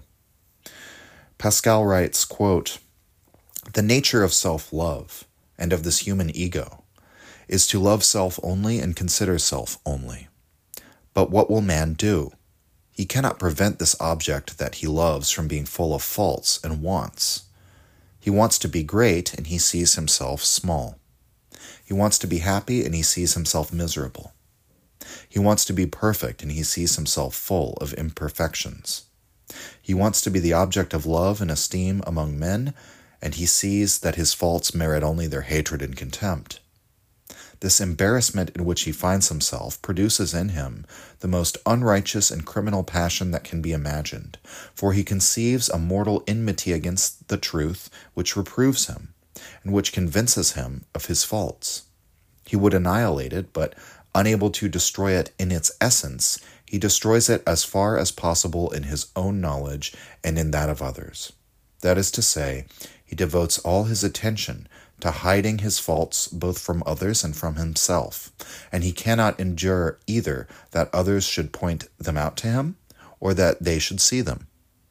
Pascal writes, quote, "The nature of self-love and of this human ego is to love self only and consider self only. But what will man do? He cannot prevent this object that he loves from being full of faults and wants. He wants to be great, and he sees himself small. He wants to be happy, and he sees himself miserable. He wants to be perfect, and he sees himself full of imperfections. He wants to be the object of love and esteem among men, and he sees that his faults merit only their hatred and contempt. This embarrassment in which he finds himself produces in him the most unrighteous and criminal passion that can be imagined, for he conceives a mortal enmity against the truth which reproves him, and which convinces him of his faults. He would annihilate it, but unable to destroy it in its essence, he destroys it as far as possible in his own knowledge and in that of others. That is to say, he devotes all his attention to hiding his faults both from others and from himself, and he cannot endure either that others should point them out to him or that they should see them.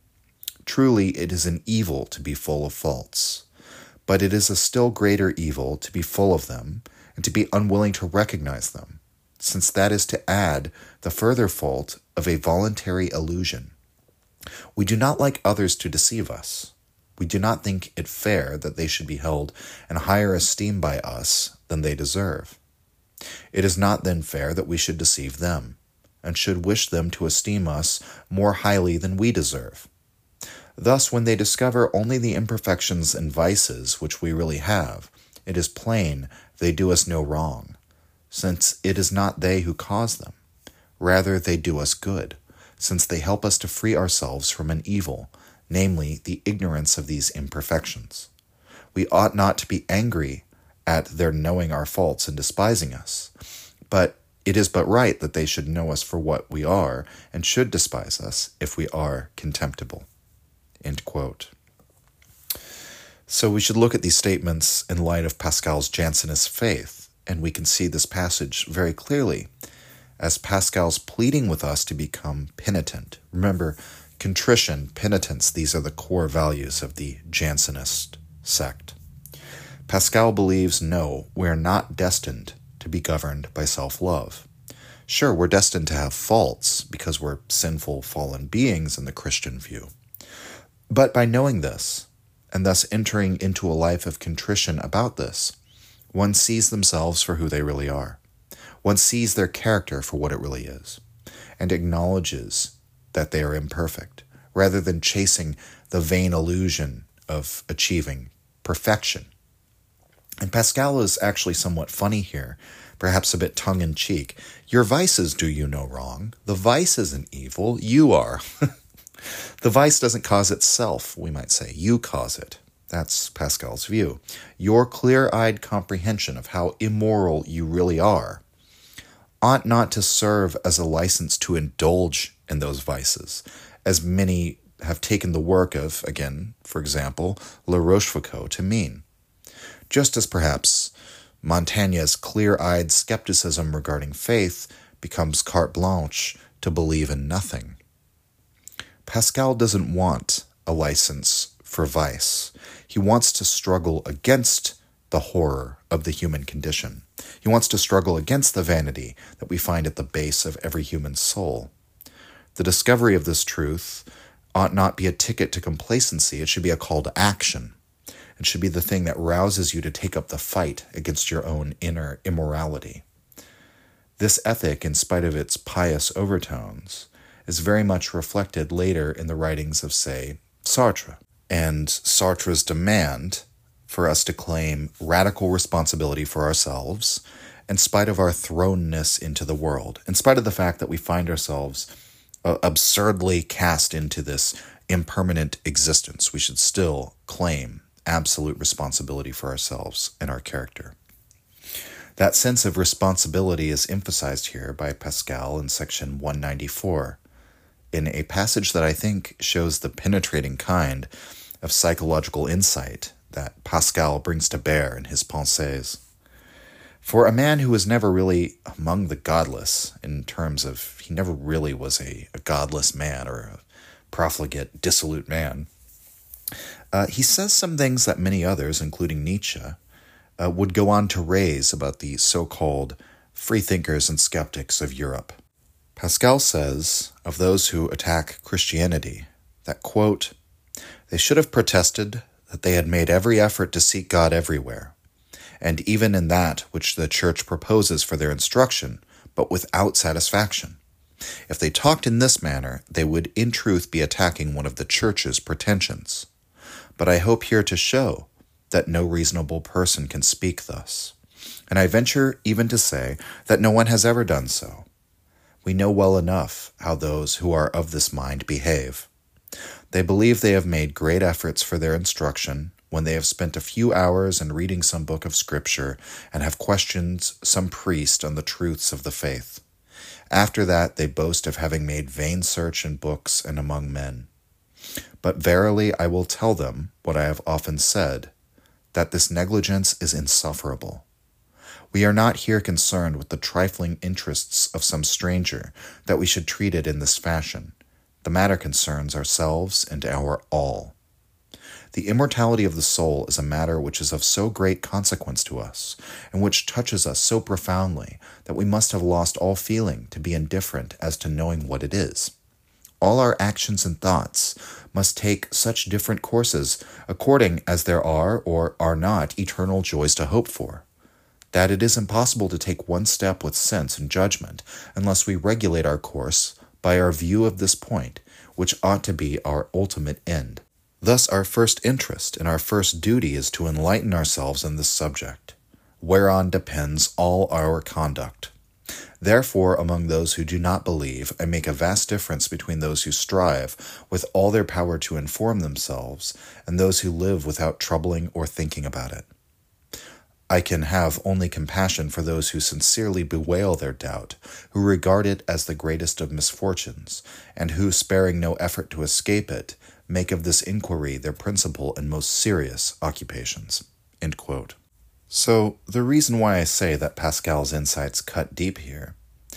Truly, it is an evil to be full of faults, but it is a still greater evil to be full of them and to be unwilling to recognize them, since that is to add the further fault of a voluntary illusion. We do not like others to deceive us. We do not think it fair that they should be held in higher esteem by us than they deserve. It is not then fair that we should deceive them, and should wish them to esteem us more highly than we deserve. Thus, when they discover only the imperfections and vices which we really have, it is plain they do us no wrong, since it is not they who cause them. Rather, they do us good, since they help us to free ourselves from an evil, namely, the ignorance of these imperfections. We ought not to be angry at their knowing our faults and despising us, but it is but right that they should know us for what we are, and should despise us if we are contemptible." End quote. So we should look at these statements in light of Pascal's Jansenist faith, and we can see this passage very clearly as Pascal's pleading with us to become penitent. Remember, contrition, penitence, these are the core values of the Jansenist sect. Pascal believes, no, we're not destined to be governed by self-love. Sure, we're destined to have faults because we're sinful, fallen beings in the Christian view. But by knowing this, and thus entering into a life of contrition about this, one sees themselves for who they really are. One sees their character for what it really is, and acknowledges that they are imperfect, rather than chasing the vain illusion of achieving perfection. And Pascal is actually somewhat funny here, perhaps a bit tongue-in-cheek. Your vices do you no wrong. The vice isn't evil, you are. The vice doesn't cause itself, we might say. You cause it. That's Pascal's view. Your clear-eyed comprehension of how immoral you really are ought not to serve as a license to indulge in those vices, as many have taken the work of, again, for example, La Rochefoucauld to mean. Just as perhaps Montaigne's clear-eyed skepticism regarding faith becomes carte blanche to believe in nothing. Pascal doesn't want a license for vice. He wants to struggle against the horror of the human condition. He wants to struggle against the vanity that we find at the base of every human soul. The discovery of this truth ought not be a ticket to complacency. It should be a call to action. It should be the thing that rouses you to take up the fight against your own inner immorality. This ethic, in spite of its pious overtones, is very much reflected later in the writings of, say, Sartre, and Sartre's demand for us to claim radical responsibility for ourselves in spite of our thrownness into the world, in spite of the fact that we find ourselves uh, absurdly cast into this impermanent existence. We should still claim absolute responsibility for ourselves and our character. That sense of responsibility is emphasized here by Pascal in section one ninety-four, in a passage that I think shows the penetrating kind of psychological insight that Pascal brings to bear in his Pensées. For a man who was never really among the godless, in terms of he never really was a, a godless man or a profligate, dissolute man, uh, he says some things that many others, including Nietzsche, uh, would go on to raise about the so-called freethinkers and skeptics of Europe. Pascal says of those who attack Christianity that, quote, they should have protested that they had made every effort to seek God everywhere, and even in that which the Church proposes for their instruction, but without satisfaction. If they talked in this manner, they would in truth be attacking one of the Church's pretensions. But I hope here to show that no reasonable person can speak thus, and I venture even to say that no one has ever done so. We know well enough how those who are of this mind behave. They believe they have made great efforts for their instruction when they have spent a few hours in reading some book of Scripture and have questioned some priest on the truths of the faith. After that, they boast of having made vain search in books and among men. But verily I will tell them what I have often said, that this negligence is insufferable. We are not here concerned with the trifling interests of some stranger, that we should treat it in this fashion. The matter concerns ourselves and our all. The immortality of the soul is a matter which is of so great consequence to us, and which touches us so profoundly, that we must have lost all feeling to be indifferent as to knowing what it is. All our actions and thoughts must take such different courses, according as there are or are not eternal joys to hope for, that it is impossible to take one step with sense and judgment, unless we regulate our course by our view of this point, which ought to be our ultimate end. Thus our first interest and our first duty is to enlighten ourselves in this subject, whereon depends all our conduct. Therefore, among those who do not believe, I make a vast difference between those who strive with all their power to inform themselves and those who live without troubling or thinking about it. I can have only compassion for those who sincerely bewail their doubt, who regard it as the greatest of misfortunes, and who, sparing no effort to escape it, make of this inquiry their principal and most serious occupations. End quote. So, the reason why I say that Pascal's insights cut deep here,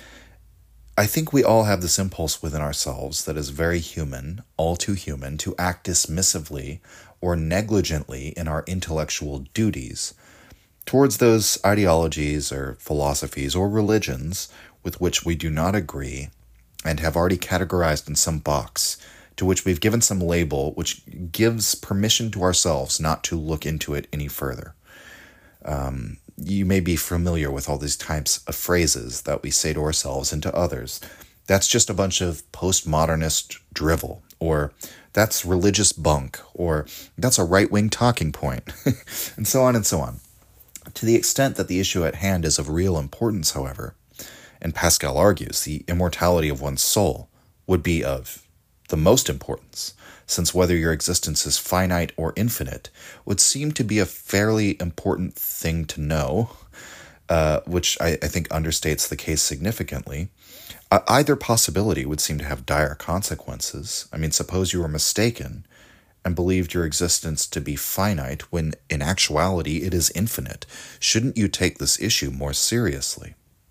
I think we all have this impulse within ourselves that is very human, all too human, to act dismissively or negligently in our intellectual duties towards those ideologies or philosophies or religions with which we do not agree and have already categorized in some box, to which we've given some label which gives permission to ourselves not to look into it any further. Um, you may be familiar with all these types of phrases that we say to ourselves and to others. That's just a bunch of postmodernist drivel, or that's religious bunk, or that's a right-wing talking point, and so on and so on. To the extent that the issue at hand is of real importance, however, and Pascal argues the immortality of one's soul would be of the most importance, since whether your existence is finite or infinite would seem to be a fairly important thing to know, uh, which I, I think understates the case significantly. Uh, either possibility would seem to have dire consequences. I mean, suppose you were mistaken and believed your existence to be finite when in actuality it is infinite. Shouldn't you take this issue more seriously?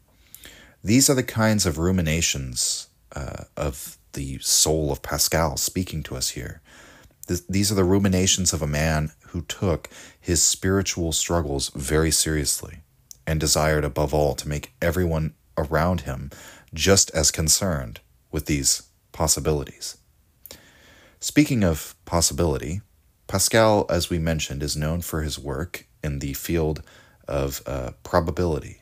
These are the kinds of ruminations uh, of the soul of Pascal speaking to us here. Th- these are the ruminations of a man who took his spiritual struggles very seriously and desired above all to make everyone around him just as concerned with these possibilities. Speaking of possibility, Pascal, as we mentioned, is known for his work in the field of uh, probability,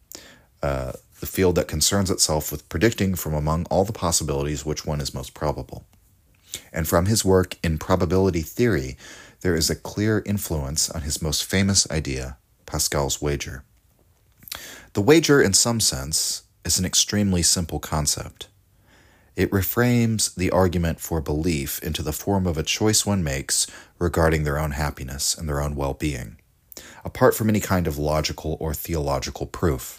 uh, the field that concerns itself with predicting from among all the possibilities which one is most probable. And from his work in probability theory, there is a clear influence on his most famous idea, Pascal's wager. The wager, in some sense, is an extremely simple concept. It reframes the argument for belief into the form of a choice one makes regarding their own happiness and their own well-being, apart from any kind of logical or theological proof.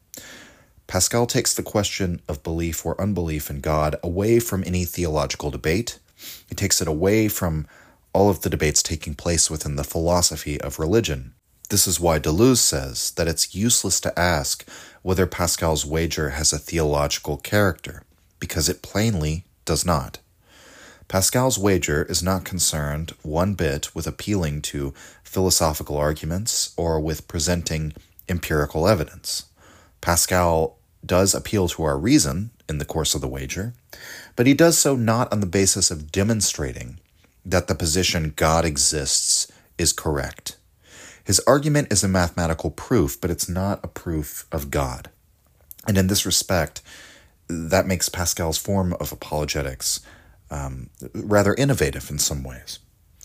Pascal takes the question of belief or unbelief in God away from any theological debate. He takes it away from all of the debates taking place within the philosophy of religion. This is why Deleuze says that it's useless to ask whether Pascal's wager has a theological character, because it plainly does not. Pascal's wager is not concerned one bit with appealing to philosophical arguments or with presenting empirical evidence. Pascal does appeal to our reason in the course of the wager, but he does so not on the basis of demonstrating that the position God exists is correct. His argument is a mathematical proof, but it's not a proof of God. And in this respect, that makes Pascal's form of apologetics um, rather innovative in some ways.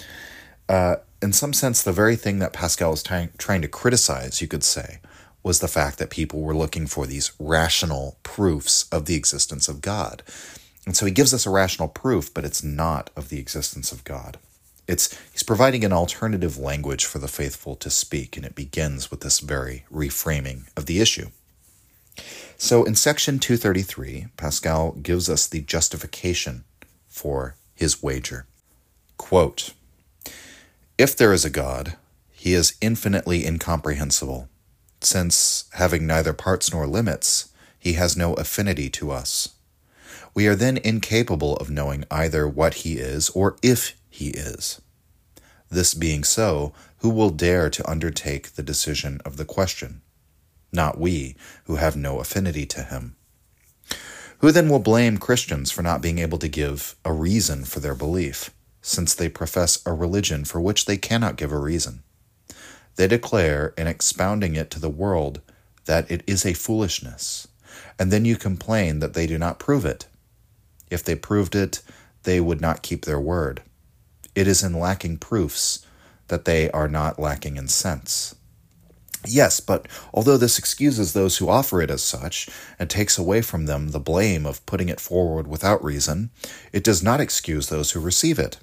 Uh, in some sense, the very thing that Pascal was ty- trying to criticize, you could say, was the fact that people were looking for these rational proofs of the existence of God. And so he gives us a rational proof, but it's not of the existence of God. It's he's providing an alternative language for the faithful to speak, and it begins with this very reframing of the issue. So in section two thirty-three, Pascal gives us the justification for his wager. Quote, "If there is a God, he is infinitely incomprehensible, since, having neither parts nor limits, he has no affinity to us. We are then incapable of knowing either what he is or if he is. This being so, who will dare to undertake the decision of the question? Not we, who have no affinity to him. Who then will blame Christians for not being able to give a reason for their belief, since they profess a religion for which they cannot give a reason? They declare, in expounding it to the world, that it is a foolishness, and then you complain that they do not prove it. If they proved it, they would not keep their word. It is in lacking proofs that they are not lacking in sense. Yes, but although this excuses those who offer it as such, and takes away from them the blame of putting it forward without reason, it does not excuse those who receive it.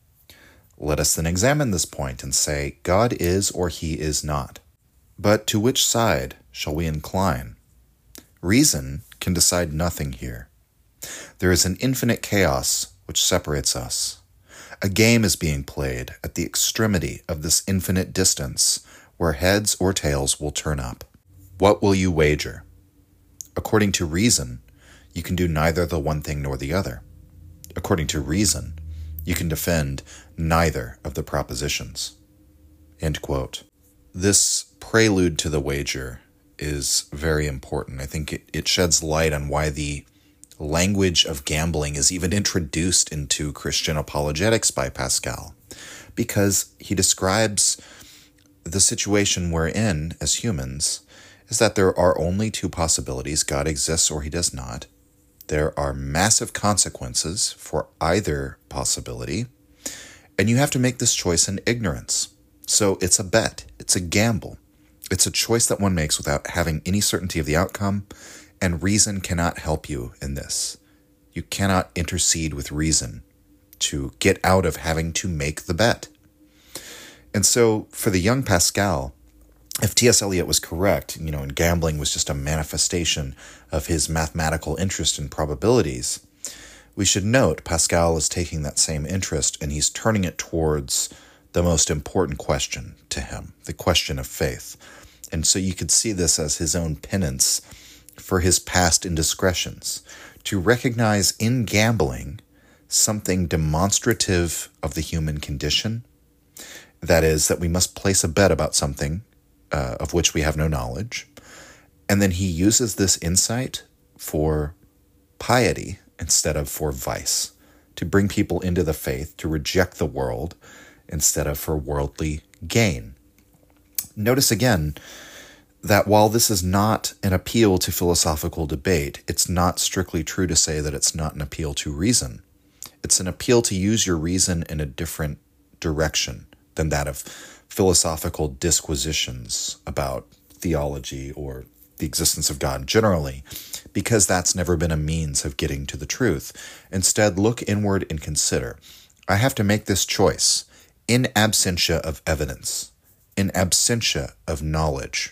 Let us then examine this point and say, God is or he is not. But to which side shall we incline? Reason can decide nothing here. There is an infinite chaos which separates us. A game is being played at the extremity of this infinite distance, where heads or tails will turn up. What will you wager? According to reason, you can do neither the one thing nor the other. According to reason, you can defend neither of the propositions." End quote. This prelude to the wager is very important. I think it, it sheds light on why the language of gambling is even introduced into Christian apologetics by Pascal, because he describes the situation we're in as humans is that there are only two possibilities: God exists or he does not. There are massive consequences for either possibility, and you have to make this choice in ignorance. So it's a bet, it's a gamble. It's a choice that one makes without having any certainty of the outcome, and reason cannot help you in this. You cannot intercede with reason to get out of having to make the bet. And so for the young Pascal, if T S. Eliot was correct, you know, and gambling was just a manifestation of his mathematical interest in probabilities, we should note Pascal is taking that same interest and he's turning it towards the most important question to him, the question of faith. And so you could see this as his own penance for his past indiscretions, to recognize in gambling something demonstrative of the human condition, that is, that we must place a bet about something uh, of which we have no knowledge, and then he uses this insight for piety instead of for vice, to bring people into the faith, to reject the world instead of for worldly gain. Notice again that while this is not an appeal to philosophical debate, it's not strictly true to say that it's not an appeal to reason. It's an appeal to use your reason in a different direction than that of philosophical disquisitions about theology or the existence of God generally, because that's never been a means of getting to the truth. Instead, look inward and consider, I have to make this choice in absentia of evidence, in absentia of knowledge.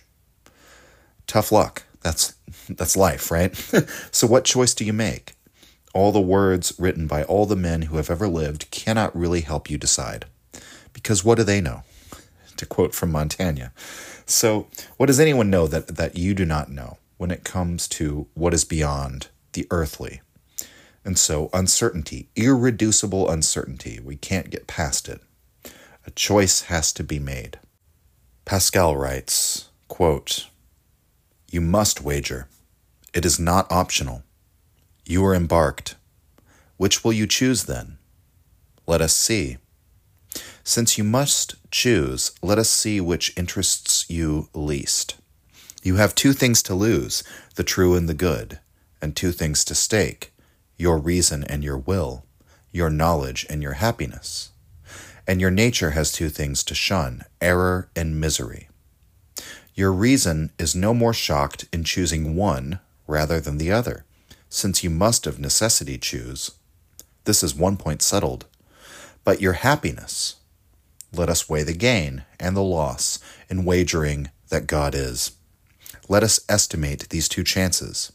Tough luck. That's that's life, right? So what choice do you make? All the words written by all the men who have ever lived cannot really help you decide. Because what do they know? To quote from Montaigne. So what does anyone know that, that you do not know when it comes to what is beyond the earthly? And so uncertainty, irreducible uncertainty, we can't get past it. A choice has to be made. Pascal writes, quote, "You must wager. It is not optional. You are embarked. Which will you choose then? Let us see. Since you must choose, let us see which interests you least. You have two things to lose, the true and the good, and two things to stake, your reason and your will, your knowledge and your happiness. And your nature has two things to shun, error and misery. Your reason is no more shocked in choosing one rather than the other, since you must of necessity choose. This is one point settled. But your happiness, let us weigh the gain and the loss in wagering that God is. Let us estimate these two chances.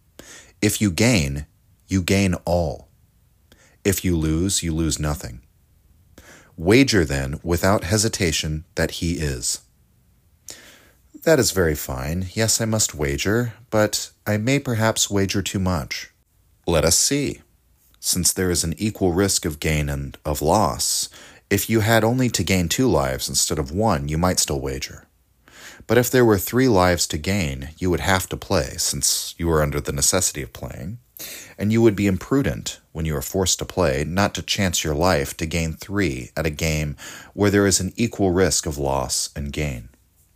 If you gain, you gain all. If you lose, you lose nothing. Wager then, without hesitation, that he is." That is very fine. Yes, I must wager, but I may perhaps wager too much. Let us see. Since there is an equal risk of gain and of loss, if you had only to gain two lives instead of one, you might still wager. But if there were three lives to gain, you would have to play, since you are under the necessity of playing, and you would be imprudent, when you are forced to play, not to chance your life to gain three at a game where there is an equal risk of loss and gain.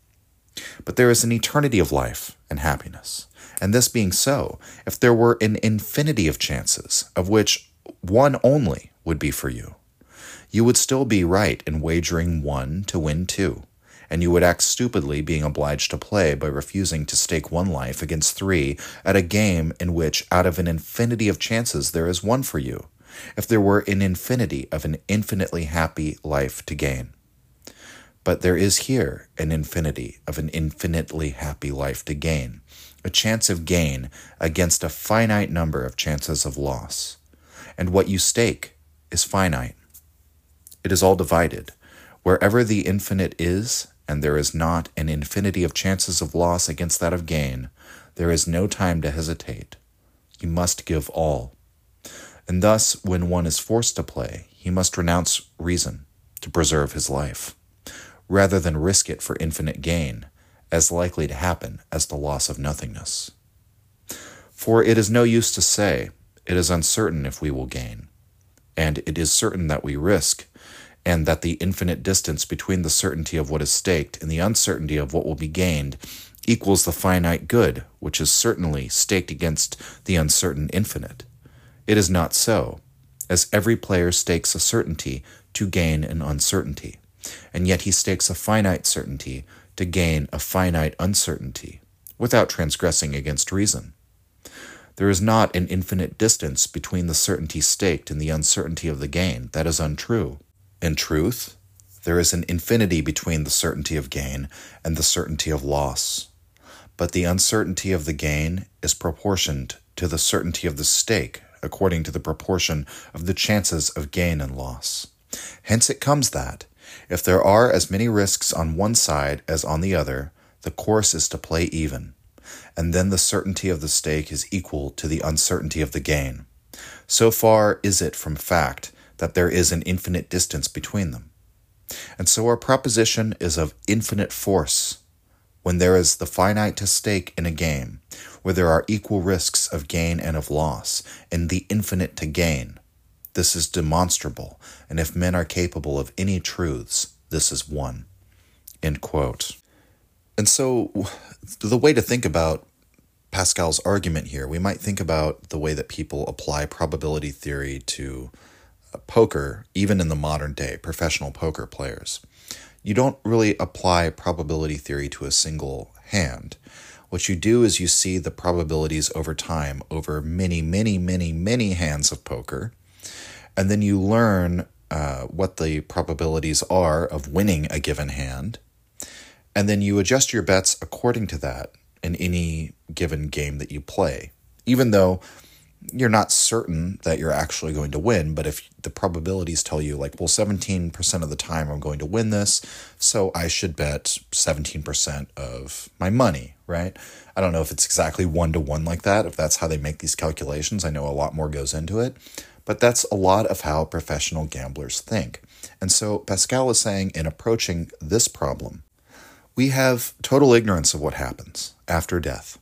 But there is an eternity of life and happiness. And this being so, if there were an infinity of chances, of which one only would be for you, you would still be right in wagering one to win two, and you would act stupidly being obliged to play by refusing to stake one life against three at a game in which out of an infinity of chances there is one for you, if there were an infinity of an infinitely happy life to gain. But there is here an infinity of an infinitely happy life to gain, a chance of gain against a finite number of chances of loss. And what you stake is finite. It is all divided. Wherever the infinite is, and there is not an infinity of chances of loss against that of gain, there is no time to hesitate. You must give all. And thus, when one is forced to play, he must renounce reason to preserve his life, rather than risk it for infinite gain, as likely to happen as the loss of nothingness. For it is no use to say, it is uncertain if we will gain, and it is certain that we risk, and that the infinite distance between the certainty of what is staked and the uncertainty of what will be gained equals the finite good, which is certainly staked against the uncertain infinite. It is not so, as every player stakes a certainty to gain an uncertainty, and yet he stakes a finite certainty to gain a finite uncertainty, without transgressing against reason. There is not an infinite distance between the certainty staked and the uncertainty of the gain. That is untrue. In truth, there is an infinity between the certainty of gain and the certainty of loss. But the uncertainty of the gain is proportioned to the certainty of the stake, according to the proportion of the chances of gain and loss. Hence it comes that, if there are as many risks on one side as on the other, the course is to play even, and then the certainty of the stake is equal to the uncertainty of the gain. So far is it from fact that there is an infinite distance between them. And so our proposition is of infinite force. When there is the finite to stake in a game, where there are equal risks of gain and of loss, and the infinite to gain, this is demonstrable, and if men are capable of any truths, this is one. End quote. And so the way to think about Pascal's argument here, we might think about the way that people apply probability theory to poker, even in the modern day, professional poker players. You don't really apply probability theory to a single hand. What you do is you see the probabilities over time, over many, many, many, many hands of poker, and then you learn uh, what the probabilities are of winning a given hand, and then you adjust your bets according to that in any given game that you play, even though you're not certain that you're actually going to win. But if the probabilities tell you, like, well, seventeen percent of the time I'm going to win this, so I should bet seventeen percent of my money, right? I don't know if it's exactly one to one like that, if that's how they make these calculations. I know a lot more goes into it, but that's a lot of how professional gamblers think. And so Pascal is saying, in approaching this problem, we have total ignorance of what happens after death.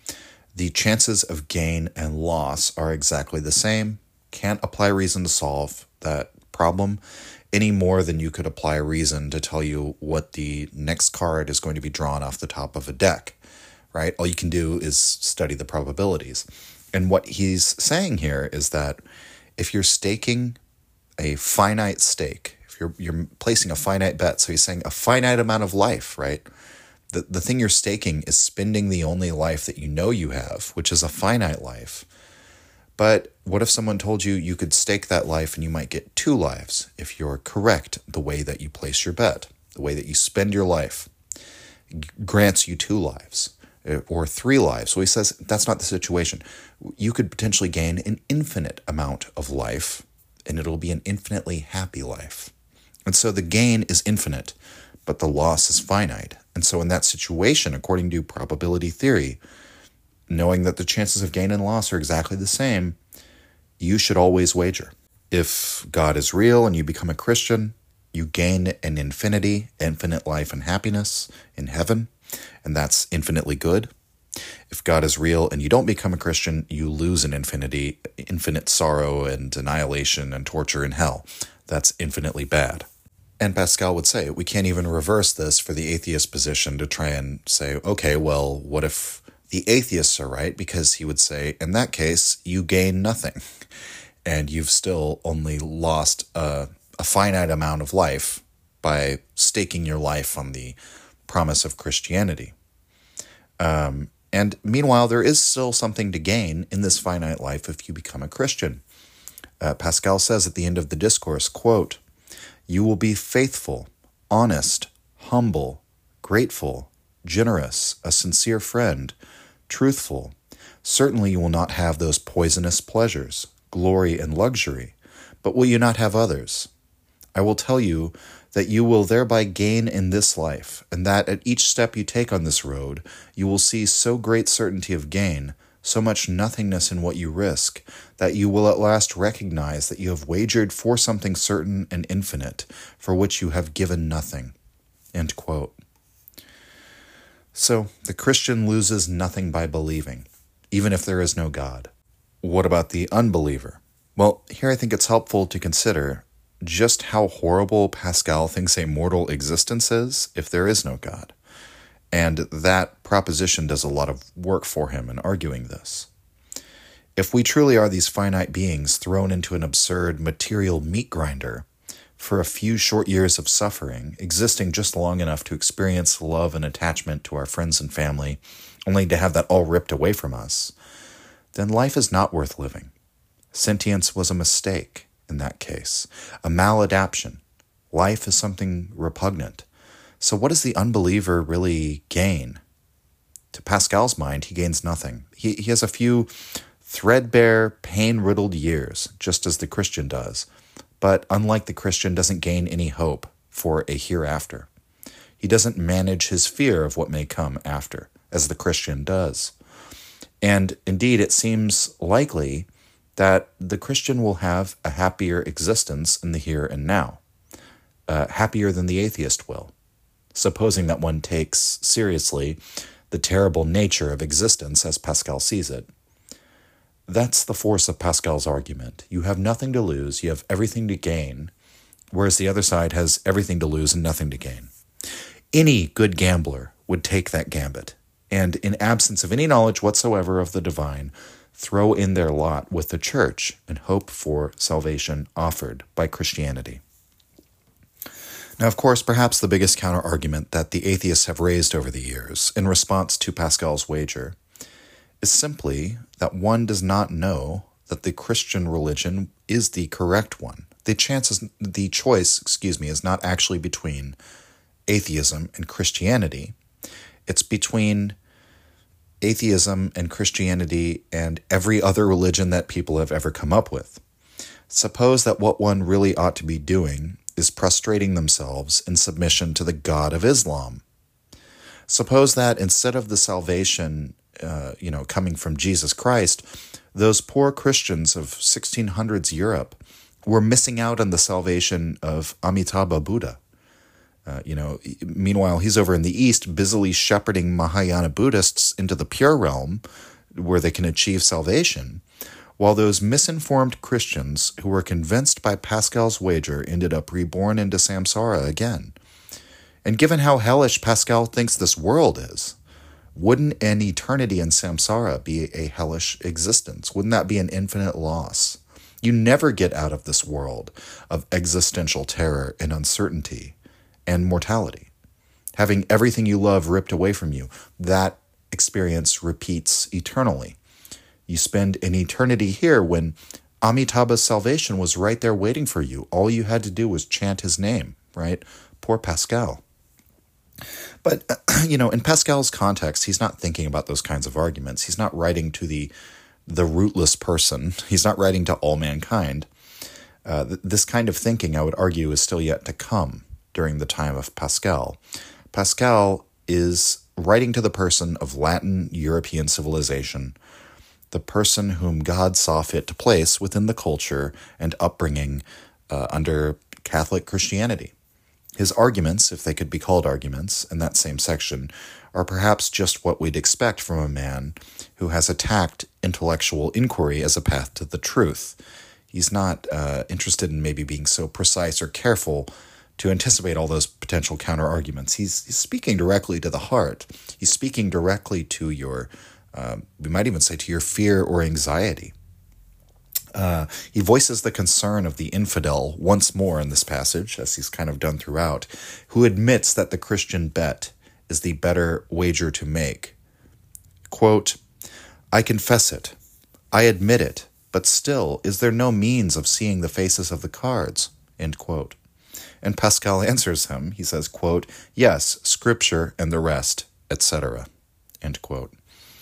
The chances of gain and loss are exactly the same. Can't apply reason to solve that problem any more than you could apply reason to tell you what the next card is going to be drawn off the top of a deck, right? All you can do is study the probabilities. And what he's saying here is that if you're staking a finite stake, if you're you're placing a finite bet, so he's saying a finite amount of life, right? The, the thing you're staking is spending the only life that you know you have, which is a finite life. But what if someone told you you could stake that life and you might get two lives if you're correct the way that you place your bet, the way that you spend your life grants you two lives or three lives. So he says that's not the situation. You could potentially gain an infinite amount of life, and it'll be an infinitely happy life. And so the gain is infinite, but the loss is finite. And so in that situation, according to probability theory, knowing that the chances of gain and loss are exactly the same, you should always wager. If God is real and you become a Christian, you gain an infinity, infinite life and happiness in heaven, and that's infinitely good. If God is real and you don't become a Christian, you lose an infinity, infinite sorrow and annihilation and torture in hell. That's infinitely bad. And Pascal would say, we can't even reverse this for the atheist position to try and say, okay, well, what if the atheists are right? Because he would say, in that case, you gain nothing. And you've still only lost a, a finite amount of life by staking your life on the promise of Christianity. Um, and meanwhile, there is still something to gain in this finite life if you become a Christian. Uh, Pascal says at the end of the discourse, quote, "You will be faithful, honest, humble, grateful, generous, a sincere friend, truthful. Certainly you will not have those poisonous pleasures, glory and luxury, but will you not have others? I will tell you that you will thereby gain in this life, and that at each step you take on this road, you will see so great certainty of gain, so much nothingness in what you risk, that you will at last recognize that you have wagered for something certain and infinite, for which you have given nothing." End quote. So, the Christian loses nothing by believing, even if there is no God. What about the unbeliever? Well, here I think it's helpful to consider just how horrible Pascal thinks a mortal existence is if there is no God. And that proposition does a lot of work for him in arguing this. If we truly are these finite beings thrown into an absurd material meat grinder for a few short years of suffering, existing just long enough to experience love and attachment to our friends and family, only to have that all ripped away from us, then life is not worth living. Sentience was a mistake in that case, a maladaptation. Life is something repugnant. So what does the unbeliever really gain? To Pascal's mind, he gains nothing. He, he has a few threadbare, pain-riddled years, just as the Christian does. But unlike the Christian, doesn't gain any hope for a hereafter. He doesn't manage his fear of what may come after, as the Christian does. And indeed, it seems likely that the Christian will have a happier existence in the here and now, uh, happier than the atheist will, supposing that one takes seriously the terrible nature of existence as Pascal sees it. That's the force of Pascal's argument. You have nothing to lose, you have everything to gain, whereas the other side has everything to lose and nothing to gain. Any good gambler would take that gambit, and in absence of any knowledge whatsoever of the divine, throw in their lot with the church and hope for salvation offered by Christianity. Now, of course, perhaps the biggest counter-argument that the atheists have raised over the years in response to Pascal's wager is simply that one does not know that the Christian religion is the correct one. The chances, the choice, excuse me, is not actually between atheism and Christianity. It's between atheism and Christianity and every other religion that people have ever come up with. Suppose that what one really ought to be doing is prostrating themselves in submission to the God of Islam. Suppose that instead of the salvation, uh, you know, coming from Jesus Christ, those poor Christians of sixteen hundreds Europe were missing out on the salvation of Amitabha Buddha. Uh, you know, meanwhile, he's over in the East busily shepherding Mahayana Buddhists into the pure realm where they can achieve salvation, while those misinformed Christians who were convinced by Pascal's wager ended up reborn into samsara again. And given how hellish Pascal thinks this world is, wouldn't an eternity in samsara be a hellish existence? Wouldn't that be an infinite loss? You never get out of this world of existential terror and uncertainty and mortality. Having everything you love ripped away from you, that experience repeats eternally. You spend an eternity here when Amitabha's salvation was right there waiting for you. All you had to do was chant his name, right? Poor Pascal. But, you know, in Pascal's context, he's not thinking about those kinds of arguments. He's not writing to the the rootless person. He's not writing to all mankind. Uh, th- this kind of thinking, I would argue, is still yet to come during the time of Pascal. Pascal is writing to the person of Latin European civilization, the person whom God saw fit to place within the culture and upbringing uh, under Catholic Christianity. His arguments, if they could be called arguments, in that same section, are perhaps just what we'd expect from a man who has attacked intellectual inquiry as a path to the truth. He's not uh, interested in maybe being so precise or careful to anticipate all those potential counter-arguments. He's, he's speaking directly to the heart. He's speaking directly to your, uh, we might even say to your fear or anxiety. Uh, he voices the concern of the infidel once more in this passage, as he's kind of done throughout, who admits that the Christian bet is the better wager to make. Quote, "I confess it. I admit it. But still, is there no means of seeing the faces of the cards?" End quote. And Pascal answers him. He says, quote, "Yes, Scripture and the rest, et cetera" End quote.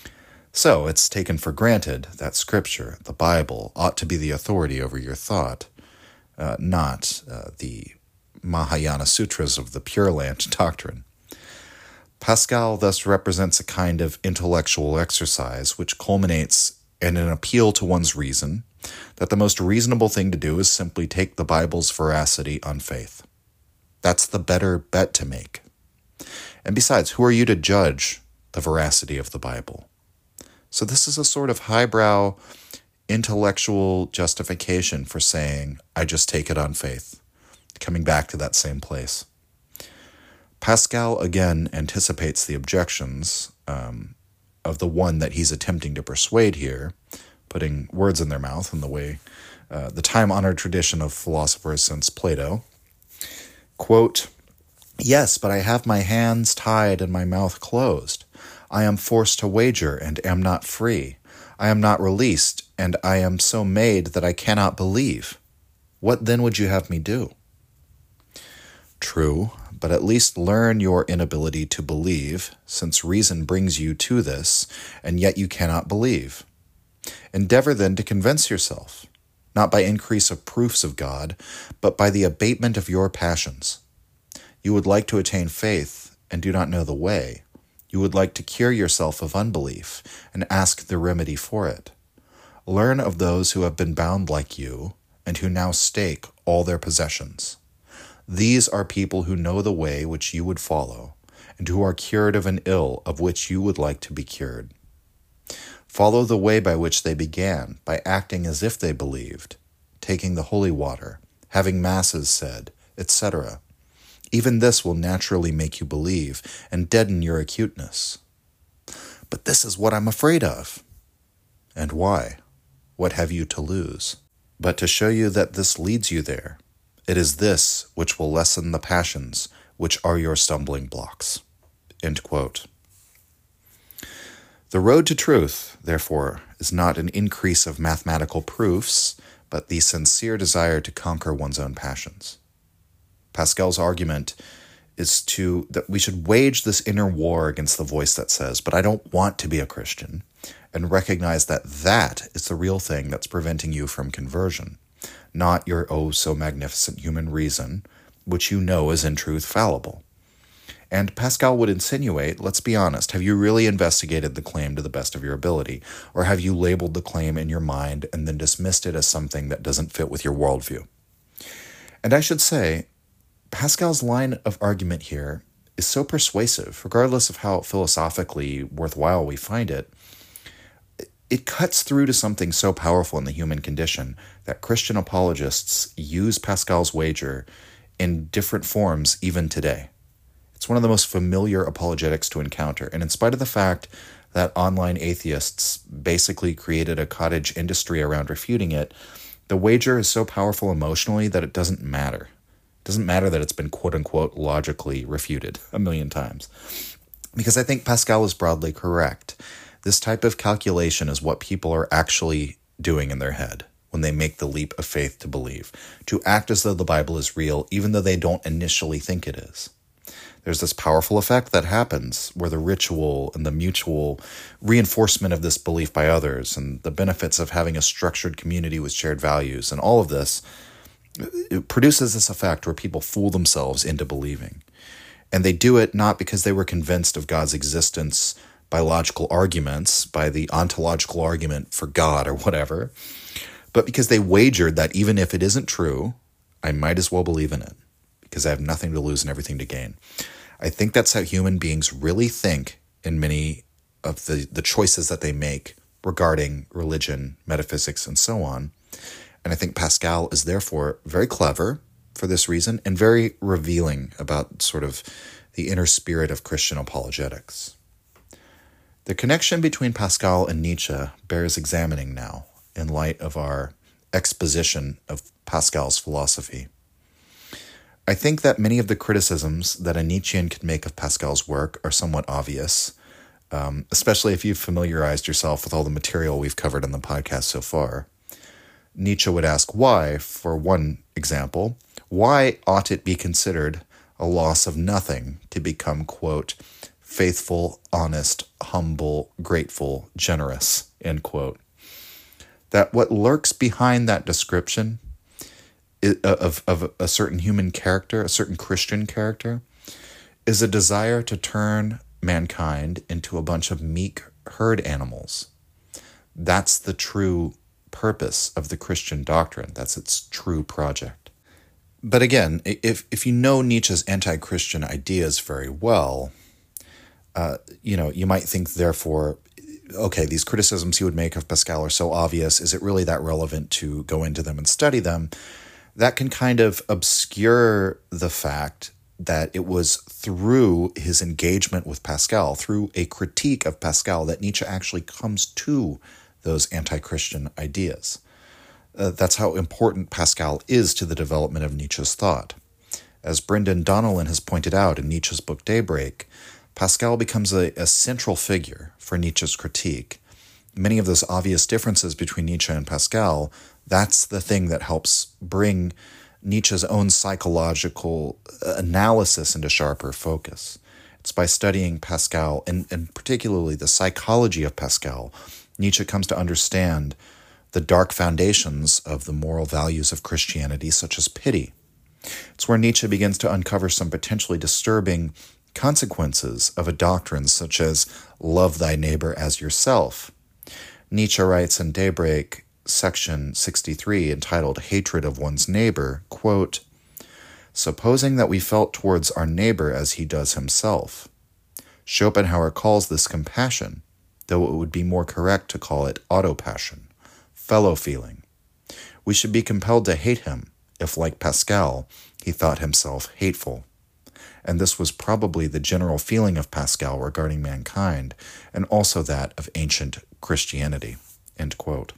So it's taken for granted that Scripture, the Bible, ought to be the authority over your thought, uh, not uh, the Mahayana Sutras of the Pure Land doctrine. Pascal thus represents a kind of intellectual exercise which culminates in an appeal to one's reason that the most reasonable thing to do is simply take the Bible's veracity on faith. That's the better bet to make. And besides, who are you to judge the veracity of the Bible? So this is a sort of highbrow intellectual justification for saying, I just take it on faith, coming back to that same place. Pascal again anticipates the objections um, of the one that he's attempting to persuade here, putting words in their mouth in the way, uh, the time-honored tradition of philosophers since Plato. Quote, "Yes, but I have my hands tied and my mouth closed. I am forced to wager and am not free. I am not released, and I am so made that I cannot believe. What then would you have me do? True, but at least learn your inability to believe, since reason brings you to this, and yet you cannot believe. Endeavor then to convince yourself, not by increase of proofs of God, but by the abatement of your passions. You would like to attain faith, and do not know the way. You would like to cure yourself of unbelief, and ask the remedy for it. Learn of those who have been bound like you, and who now stake all their possessions. These are people who know the way which you would follow, and who are cured of an ill of which you would like to be cured. Follow the way by which they began, by acting as if they believed, taking the holy water, having masses said, et cetera. Even this will naturally make you believe and deaden your acuteness. But this is what I'm afraid of. And why? What have you to lose? But to show you that this leads you there, it is this which will lessen the passions which are your stumbling blocks. End quote. The road to truth, therefore, is not an increase of mathematical proofs, but the sincere desire to conquer one's own passions. Pascal's argument is to that we should wage this inner war against the voice that says, but I don't want to be a Christian, and recognize that that is the real thing that's preventing you from conversion, not your oh so magnificent human reason, which you know is in truth fallible. And Pascal would insinuate, let's be honest, have you really investigated the claim to the best of your ability, or have you labeled the claim in your mind and then dismissed it as something that doesn't fit with your worldview? And I should say, Pascal's line of argument here is so persuasive, regardless of how philosophically worthwhile we find it. It cuts through to something so powerful in the human condition that Christian apologists use Pascal's wager in different forms even today. It's one of the most familiar apologetics to encounter, and in spite of the fact that online atheists basically created a cottage industry around refuting it, the wager is so powerful emotionally that it doesn't matter. It doesn't matter that it's been quote-unquote logically refuted a million times. Because I think Pascal is broadly correct. This type of calculation is what people are actually doing in their head when they make the leap of faith to believe, to act as though the Bible is real, even though they don't initially think it is. There's this powerful effect that happens where the ritual and the mutual reinforcement of this belief by others and the benefits of having a structured community with shared values and all of this, it produces this effect where people fool themselves into believing. And they do it not because they were convinced of God's existence by logical arguments, by the ontological argument for God or whatever, but because they wagered that even if it isn't true, I might as well believe in it because I have nothing to lose and everything to gain. I think that's how human beings really think in many of the, the choices that they make regarding religion, metaphysics, and so on. And I think Pascal is therefore very clever for this reason and very revealing about sort of the inner spirit of Christian apologetics. The connection between Pascal and Nietzsche bears examining now in light of our exposition of Pascal's philosophy. I think that many of the criticisms that a Nietzschean could make of Pascal's work are somewhat obvious, um, especially if you've familiarized yourself with all the material we've covered on the podcast so far. Nietzsche would ask why, for one example, why ought it be considered a loss of nothing to become, quote, faithful, honest, humble, grateful, generous, end quote. That what lurks behind that description Of, of a certain human character, a certain Christian character, is a desire to turn mankind into a bunch of meek herd animals. That's the true purpose of the Christian doctrine. That's its true project. But again, if if you know Nietzsche's anti-Christian ideas very well, uh, you know, you might think, therefore, okay, these criticisms he would make of Pascal are so obvious. Is it really that relevant to go into them and study them? That can kind of obscure the fact that it was through his engagement with Pascal, through a critique of Pascal, that Nietzsche actually comes to those anti-Christian ideas. Uh, that's how important Pascal is to the development of Nietzsche's thought. As Brendan Donnellan has pointed out in Nietzsche's book Daybreak, Pascal becomes a, a central figure for Nietzsche's critique many of those obvious differences between Nietzsche and Pascal, that's the thing that helps bring Nietzsche's own psychological analysis into sharper focus. It's by studying Pascal, and, and particularly the psychology of Pascal, Nietzsche comes to understand the dark foundations of the moral values of Christianity, such as pity. It's where Nietzsche begins to uncover some potentially disturbing consequences of a doctrine such as love thy neighbor as yourself. Nietzsche writes in Daybreak, section sixty-three, entitled Hatred of One's Neighbor, quote, "Supposing that we felt towards our neighbor as he does himself. Schopenhauer calls this compassion, though it would be more correct to call it autopassion, fellow feeling. We should be compelled to hate him, if, like Pascal, he thought himself hateful. And this was probably the general feeling of Pascal regarding mankind, and also that of ancient Christianity." End quote.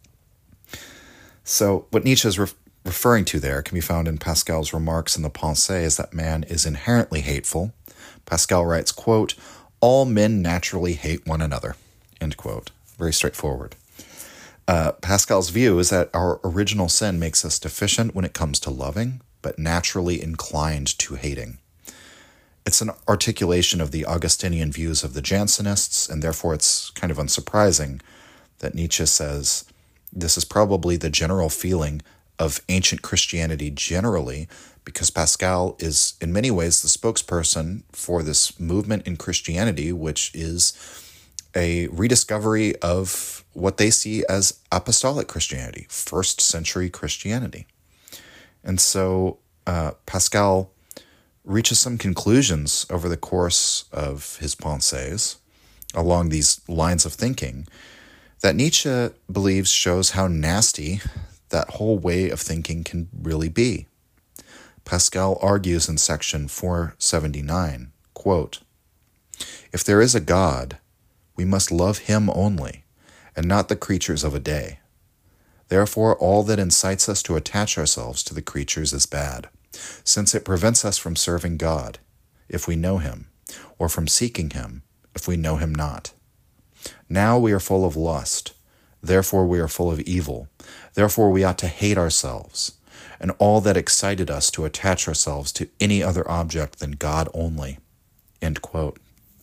So what Nietzsche is re- referring to there can be found in Pascal's remarks in the Pensées that man is inherently hateful. Pascal writes, quote, "All men naturally hate one another," end quote. Very straightforward. Uh, Pascal's view is that our original sin makes us deficient when it comes to loving, but naturally inclined to hating. It's an articulation of the Augustinian views of the Jansenists, and therefore it's kind of unsurprising that Nietzsche says this is probably the general feeling of ancient Christianity generally, because Pascal is in many ways the spokesperson for this movement in Christianity, which is a rediscovery of what they see as apostolic Christianity, first century Christianity. And so uh, Pascal reaches some conclusions over the course of his Pensées along these lines of thinking that Nietzsche believes shows how nasty that whole way of thinking can really be. Pascal argues in section four seventy-nine, quote, "If there is a God, we must love him only, and not the creatures of a day. Therefore, all that incites us to attach ourselves to the creatures is bad, since it prevents us from serving God, if we know him, or from seeking him, if we know him not. Now we are full of lust, therefore we are full of evil, therefore we ought to hate ourselves, and all that excited us to attach ourselves to any other object than God only." End quote.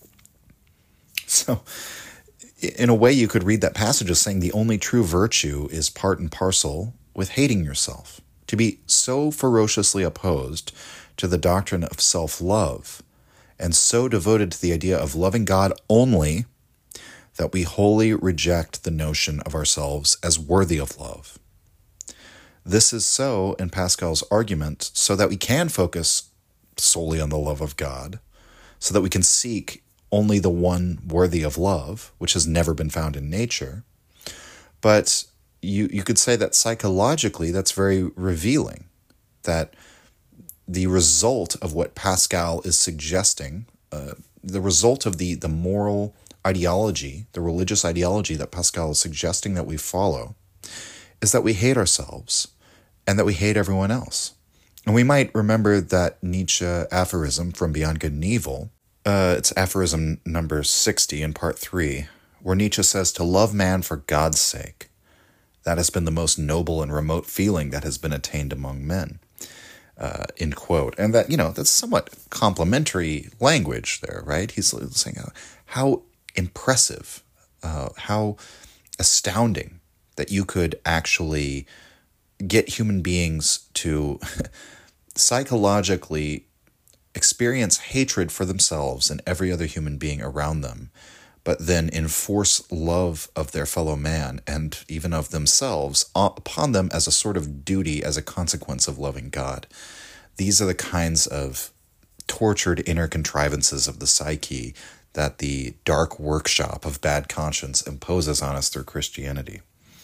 So, in a way, you could read that passage as saying the only true virtue is part and parcel with hating yourself. To be so ferociously opposed to the doctrine of self-love and so devoted to the idea of loving God only that we wholly reject the notion of ourselves as worthy of love. This is so in Pascal's argument so that we can focus solely on the love of God, so that we can seek only the one worthy of love, which has never been found in nature. But you, you could say that psychologically that's very revealing, that the result of what Pascal is suggesting, uh, the result of the, the moral ideology, the religious ideology that Pascal is suggesting that we follow, is that we hate ourselves and that we hate everyone else. And we might remember that Nietzsche aphorism from Beyond Good and Evil. Uh, it's aphorism number sixty in part three, where Nietzsche says to love man for God's sake. That has been the most noble and remote feeling that has been attained among men. Uh, end quote. And that, you know, that's somewhat complimentary language there, right? He's saying how impressive, uh, how astounding that you could actually get human beings to psychologically experience hatred for themselves and every other human being around them, but then enforce love of their fellow man and even of themselves upon them as a sort of duty, as a consequence of loving God. These are the kinds of tortured inner contrivances of the psyche that the dark workshop of bad conscience imposes on us through Christianity.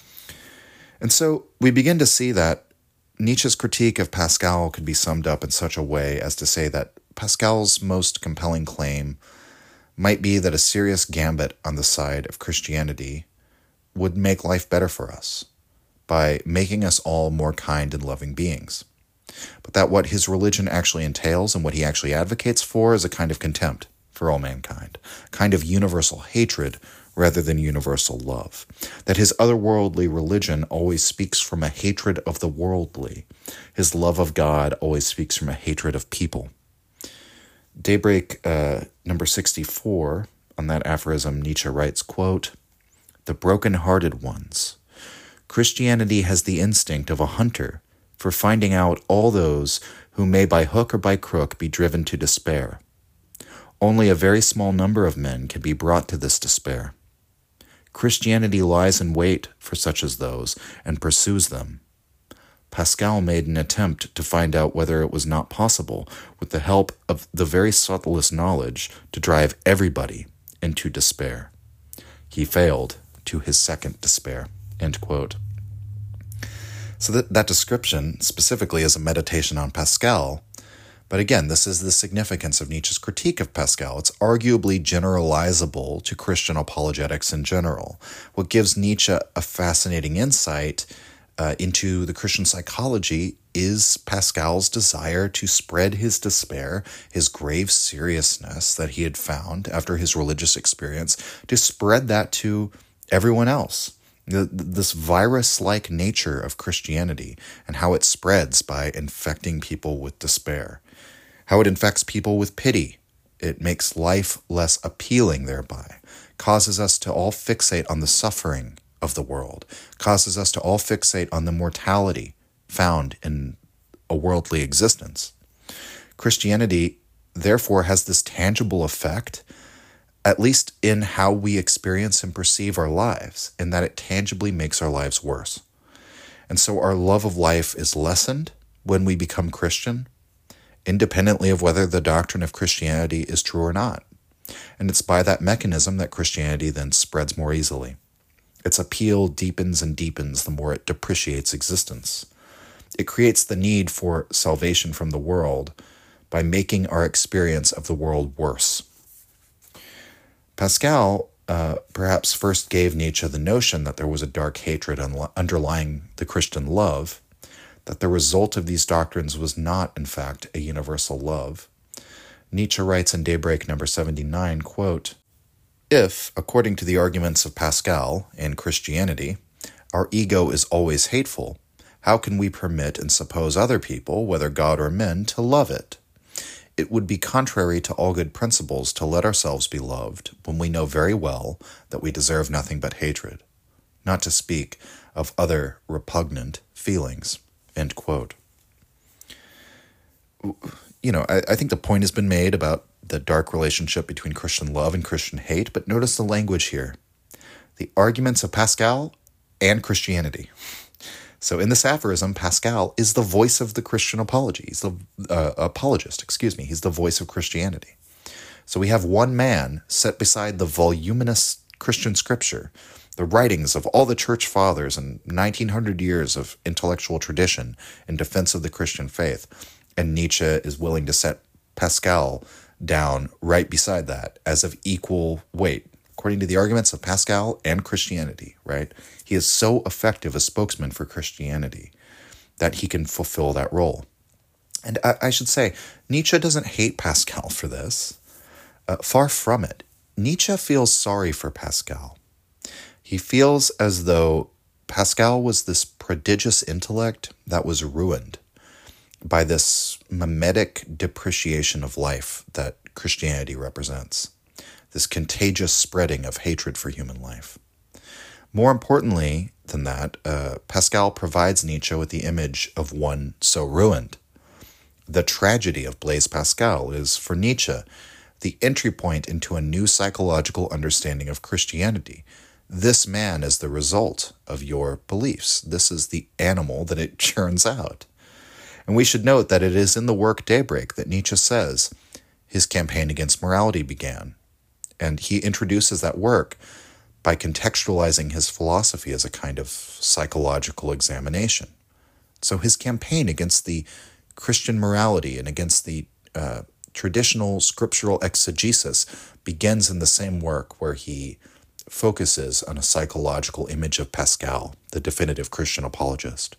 And so we begin to see that Nietzsche's critique of Pascal could be summed up in such a way as to say that Pascal's most compelling claim might be that a serious gambit on the side of Christianity would make life better for us by making us all more kind and loving beings. But that what his religion actually entails and what he actually advocates for is a kind of contempt for all mankind, a kind of universal hatred rather than universal love, that his otherworldly religion always speaks from a hatred of the worldly, his love of God always speaks from a hatred of people. Daybreak uh, number sixty-four, on that aphorism, Nietzsche writes, quote, "The broken-hearted ones. Christianity has the instinct of a hunter for finding out all those who may by hook or by crook be driven to despair. Only a very small number of men can be brought to this despair. Christianity lies in wait for such as those and pursues them. Pascal made an attempt to find out whether it was not possible, with the help of the very subtlest knowledge, to drive everybody into despair. He failed to his second despair." End quote. So that, that description specifically is a meditation on Pascal. But again, this is the significance of Nietzsche's critique of Pascal. It's arguably generalizable to Christian apologetics in general. What gives Nietzsche a fascinating insight uh, into the Christian psychology is Pascal's desire to spread his despair, his grave seriousness that he had found after his religious experience, to spread that to everyone else. This virus-like nature of Christianity and how it spreads by infecting people with despair, how it infects people with pity. It makes life less appealing thereby, causes us to all fixate on the suffering of the world, causes us to all fixate on the mortality found in a worldly existence. Christianity, therefore, has this tangible effect, at least in how we experience and perceive our lives, in that it tangibly makes our lives worse. And so our love of life is lessened when we become Christian, independently of whether the doctrine of Christianity is true or not. And it's by that mechanism that Christianity then spreads more easily. Its appeal deepens and deepens the more it depreciates existence. It creates the need for salvation from the world by making our experience of the world worse. Pascal uh, perhaps first gave Nietzsche the notion that there was a dark hatred un- underlying the Christian love, that the result of these doctrines was not, in fact, a universal love. Nietzsche writes in Daybreak number seventy-nine, quote, "If, according to the arguments of Pascal and Christianity, our ego is always hateful, how can we permit and suppose other people, whether God or men, to love it? It would be contrary to all good principles to let ourselves be loved when we know very well that we deserve nothing but hatred, not to speak of other repugnant feelings." End quote. You know, I, I think the point has been made about the dark relationship between Christian love and Christian hate, but notice the language here. The arguments of Pascal and Christianity. So in this aphorism, Pascal is the voice of the Christian apology. He's the uh, apologist, excuse me. He's the voice of Christianity. So we have one man set beside the voluminous Christian scripture, the writings of all the church fathers and nineteen hundred years of intellectual tradition in defense of the Christian faith. And Nietzsche is willing to set Pascal down right beside that as of equal weight, according to the arguments of Pascal and Christianity, right? He is so effective a spokesman for Christianity that he can fulfill that role. And I, I should say, Nietzsche doesn't hate Pascal for this. Uh, far from it. Nietzsche feels sorry for Pascal. He feels as though Pascal was this prodigious intellect that was ruined by this mimetic depreciation of life that Christianity represents, this contagious spreading of hatred for human life. More importantly than that, uh, Pascal provides Nietzsche with the image of one so ruined. The tragedy of Blaise Pascal is, for Nietzsche, the entry point into a new psychological understanding of Christianity. This man is the result of your beliefs. This is the animal that it churns out. And we should note that it is in the work Daybreak that Nietzsche says his campaign against morality began. And he introduces that work by contextualizing his philosophy as a kind of psychological examination. So his campaign against the Christian morality and against the uh, traditional scriptural exegesis begins in the same work where he focuses on a psychological image of Pascal, the definitive Christian apologist.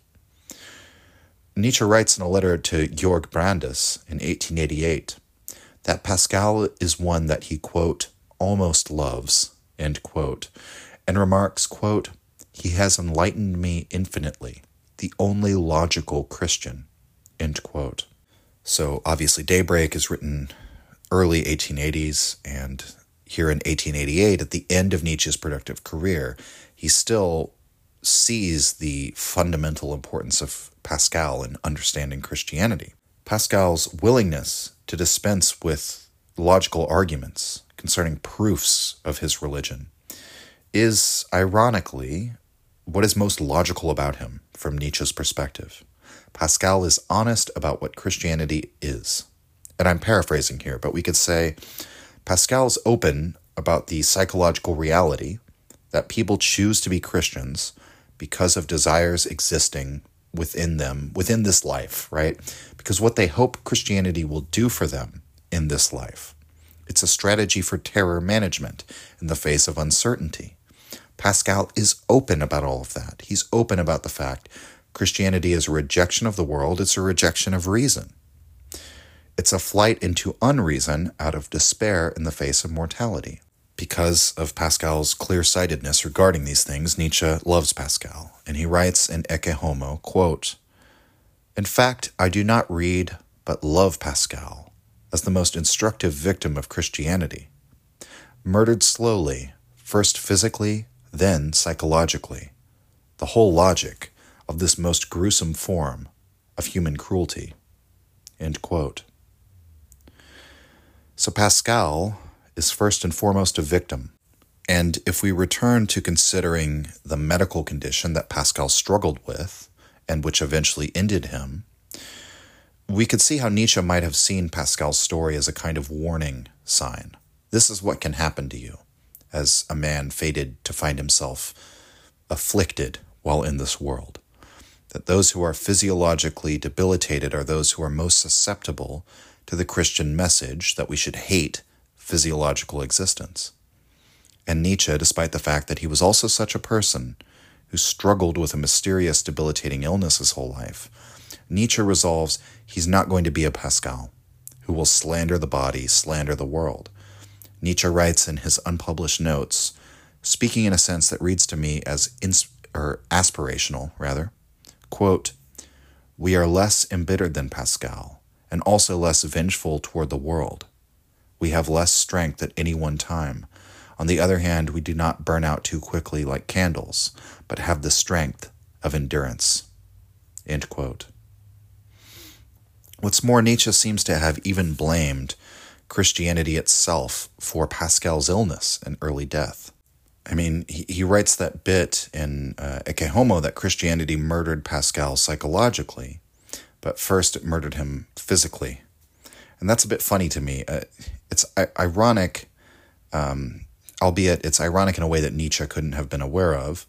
Nietzsche writes in a letter to Georg Brandes in eighteen eighty-eight that Pascal is one that he, quote, almost loves, end quote, and remarks, quote, "He has enlightened me infinitely, the only logical Christian," end quote. So obviously Daybreak is written early eighteen eighties, and here in eighteen eighty-eight, at the end of Nietzsche's productive career, he still sees the fundamental importance of Pascal in understanding Christianity. Pascal's willingness to dispense with logical arguments concerning proofs of his religion is, ironically, what is most logical about him from Nietzsche's perspective. Pascal is honest about what Christianity is. And I'm paraphrasing here, but we could say Pascal's open about the psychological reality that people choose to be Christians because of desires existing within them, within this life, right? Because what they hope Christianity will do for them in this life. It's a strategy for terror management in the face of uncertainty. Pascal is open about all of that. He's open about the fact Christianity is a rejection of the world. It's a rejection of reason. It's a flight into unreason out of despair in the face of mortality. Because of Pascal's clear-sightedness regarding these things, Nietzsche loves Pascal, and he writes in Ecce Homo, quote, "In fact, I do not read but love Pascal as the most instructive victim of Christianity, murdered slowly, first physically, then psychologically, the whole logic of this most gruesome form of human cruelty," end quote. So Pascal is first and foremost a victim. And if we return to considering the medical condition that Pascal struggled with, and which eventually ended him, we could see how Nietzsche might have seen Pascal's story as a kind of warning sign. This is what can happen to you as a man fated to find himself afflicted while in this world. That those who are physiologically debilitated are those who are most susceptible to the Christian message that we should hate physiological existence. And Nietzsche, despite the fact that he was also such a person who struggled with a mysterious debilitating illness his whole life, Nietzsche resolves he's not going to be a Pascal who will slander the body, slander the world. Nietzsche writes in his unpublished notes, speaking in a sense that reads to me as ins- or aspirational, rather, quote, "We are less embittered than Pascal, and also less vengeful toward the world. We have less strength at any one time. On the other hand, we do not burn out too quickly like candles, but have the strength of endurance." End quote. What's more, Nietzsche seems to have even blamed Christianity itself for Pascal's illness and early death. I mean, he, he writes that bit in uh, Ecce Homo that Christianity murdered Pascal psychologically, but first it murdered him physically. And that's a bit funny to me. Uh, it's I- ironic, um, albeit it's ironic in a way that Nietzsche couldn't have been aware of.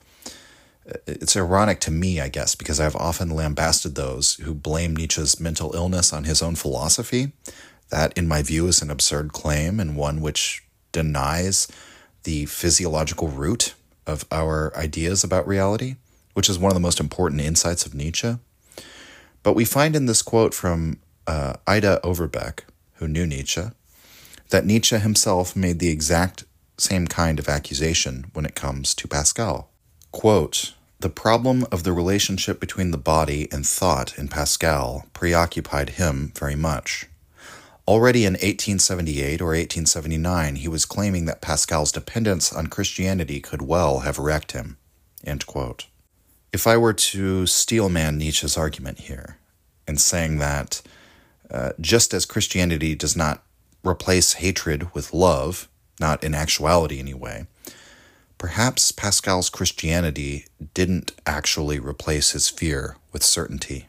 It's ironic to me, I guess, because I've often lambasted those who blame Nietzsche's mental illness on his own philosophy. That, in my view, is an absurd claim and one which denies the physiological root of our ideas about reality, which is one of the most important insights of Nietzsche. But we find in this quote from uh, Ida Overbeck, who knew Nietzsche, that Nietzsche himself made the exact same kind of accusation when it comes to Pascal. Quote, "The problem of the relationship between the body and thought in Pascal preoccupied him very much. Already in eighteen seventy-eight or eighteen seventy-nine, he was claiming that Pascal's dependence on Christianity could well have wrecked him." End quote. If I were to steelman Nietzsche's argument here in saying that uh, just as Christianity does not replace hatred with love, not in actuality anyway, perhaps Pascal's Christianity didn't actually replace his fear with certainty.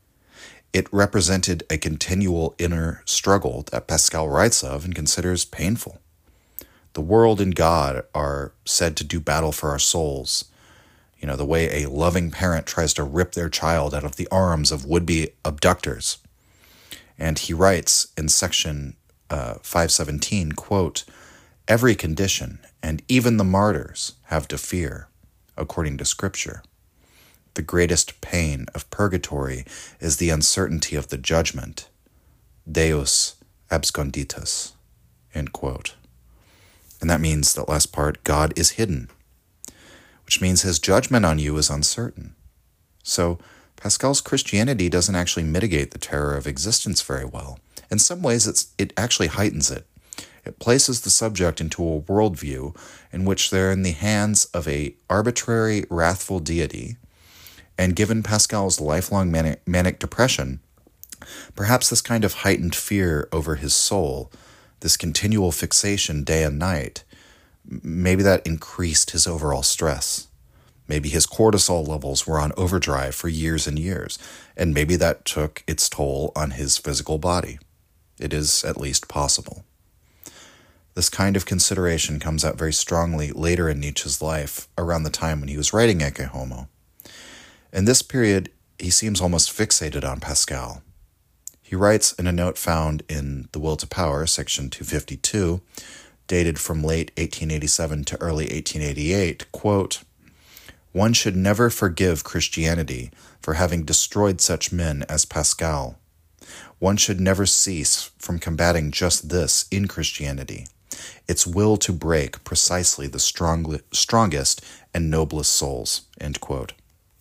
It represented a continual inner struggle that Pascal writes of and considers painful. The world and God are said to do battle for our souls, you know, the way a loving parent tries to rip their child out of the arms of would-be abductors. And he writes in section uh, five seventeen, quote, "Every condition, and even the martyrs, have to fear, according to Scripture. The greatest pain of purgatory is the uncertainty of the judgment. Deus absconditus." End quote. And that means, that last part, God is hidden, which means his judgment on you is uncertain. So Pascal's Christianity doesn't actually mitigate the terror of existence very well. In some ways, it's, it actually heightens it. It places the subject into a worldview in which they're in the hands of a arbitrary, wrathful deity, and given Pascal's lifelong manic, manic depression, perhaps this kind of heightened fear over his soul, this continual fixation day and night, maybe that increased his overall stress. Maybe his cortisol levels were on overdrive for years and years, and maybe that took its toll on his physical body. It is at least possible. This kind of consideration comes out very strongly later in Nietzsche's life, around the time when he was writing Ecce Homo. In this period, he seems almost fixated on Pascal. He writes in a note found in The Will to Power, section two fifty-two, dated from late eighteen eighty-seven to early eighteen eighty-eight, quote, "One should never forgive Christianity for having destroyed such men as Pascal. One should never cease from combating just this in Christianity, its will to break precisely the strong, strongest and noblest souls," end quote.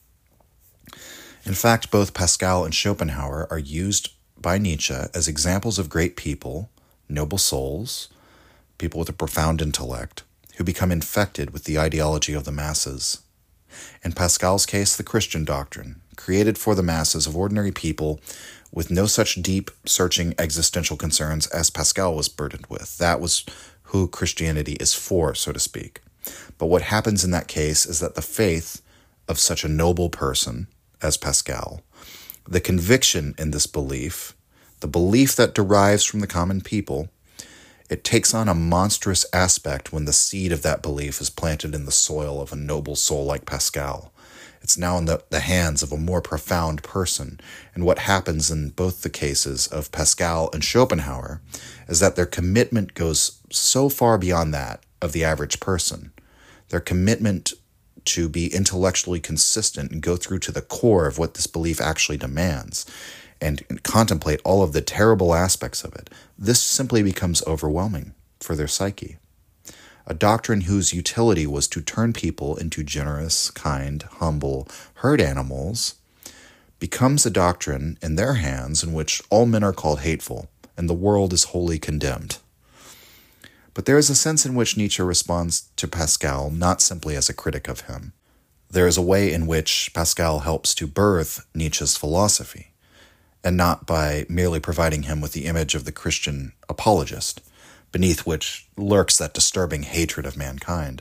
In fact, both Pascal and Schopenhauer are used by Nietzsche as examples of great people, noble souls, people with a profound intellect, who become infected with the ideology of the masses. In Pascal's case, the Christian doctrine, created for the masses of ordinary people with no such deep, searching existential concerns as Pascal was burdened with. That was who Christianity is for, so to speak. But what happens in that case is that the faith of such a noble person as Pascal, the conviction in this belief, the belief that derives from the common people, it takes on a monstrous aspect when the seed of that belief is planted in the soil of a noble soul like Pascal. It's now in the, the hands of a more profound person. And what happens in both the cases of Pascal and Schopenhauer is that their commitment goes so far beyond that of the average person. Their commitment to be intellectually consistent and go through to the core of what this belief actually demands and contemplate all of the terrible aspects of it, this simply becomes overwhelming for their psyche. A doctrine whose utility was to turn people into generous, kind, humble herd animals becomes a doctrine in their hands in which all men are called hateful and the world is wholly condemned. But there is a sense in which Nietzsche responds to Pascal not simply as a critic of him. There is a way in which Pascal helps to birth Nietzsche's philosophy, and not by merely providing him with the image of the Christian apologist, beneath which lurks that disturbing hatred of mankind.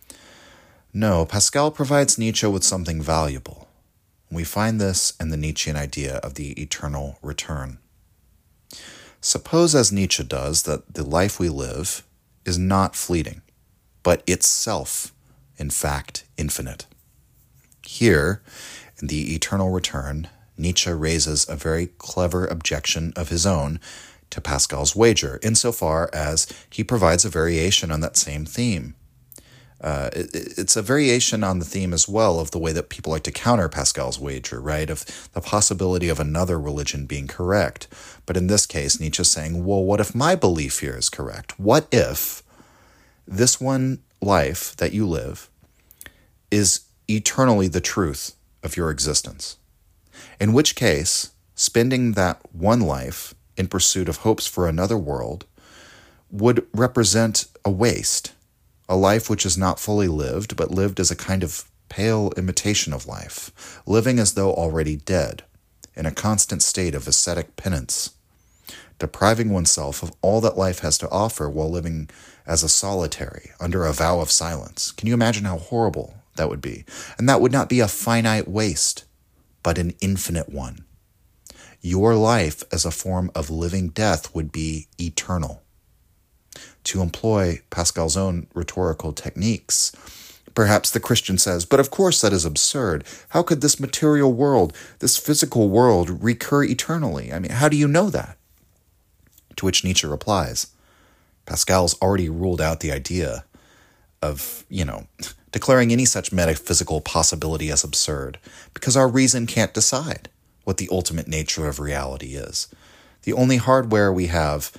No, Pascal provides Nietzsche with something valuable. We find this in the Nietzschean idea of the eternal return. Suppose, as Nietzsche does, that the life we live is not fleeting, but itself, in fact, infinite. Here, in the eternal return, Nietzsche raises a very clever objection of his own to Pascal's wager, insofar as he provides a variation on that same theme. Uh, it, it's a variation on the theme as well of the way that people like to counter Pascal's wager, right? Of the possibility of another religion being correct. But in this case, Nietzsche's saying, well, what if my belief here is correct? What if this one life that you live is eternally the truth of your existence? In which case, spending that one life in pursuit of hopes for another world would represent a waste, a life which is not fully lived, but lived as a kind of pale imitation of life, living as though already dead, in a constant state of ascetic penance, depriving oneself of all that life has to offer while living as a solitary, under a vow of silence. Can you imagine how horrible that would be? And that would not be a finite waste, but an infinite one. Your life as a form of living death would be eternal. To employ Pascal's own rhetorical techniques, perhaps the Christian says, but of course that is absurd. How could this material world, this physical world, recur eternally? I mean, how do you know that? To which Nietzsche replies, Pascal's already ruled out the idea of, you know, declaring any such metaphysical possibility as absurd, because our reason can't decide what the ultimate nature of reality is. The only hardware we have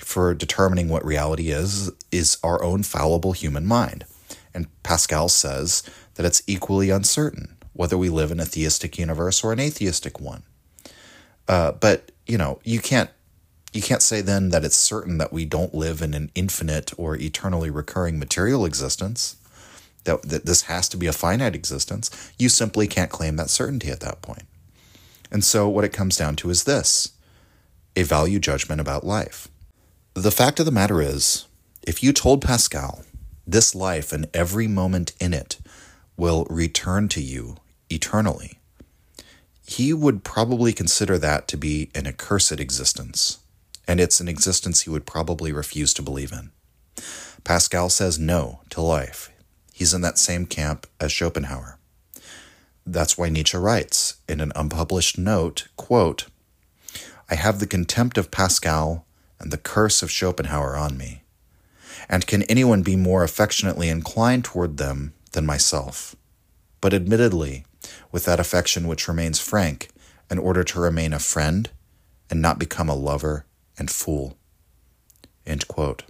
for determining what reality is, is our own fallible human mind. And Pascal says that it's equally uncertain whether we live in a theistic universe or an atheistic one. Uh, but, you know, you can't you can't say then that it's certain that we don't live in an infinite or eternally recurring material existence, that, that this has to be a finite existence. You simply can't claim that certainty at that point. And so what it comes down to is this: a value judgment about life. The fact of the matter is, if you told Pascal, this life and every moment in it will return to you eternally, he would probably consider that to be an accursed existence, and it's an existence he would probably refuse to believe in. Pascal says no to life. He's in that same camp as Schopenhauer. That's why Nietzsche writes in an unpublished note, quote, "I have the contempt of Pascal and the curse of Schopenhauer on me. And can anyone be more affectionately inclined toward them than myself? But admittedly, with that affection which remains frank, in order to remain a friend and not become a lover and fool." End quote.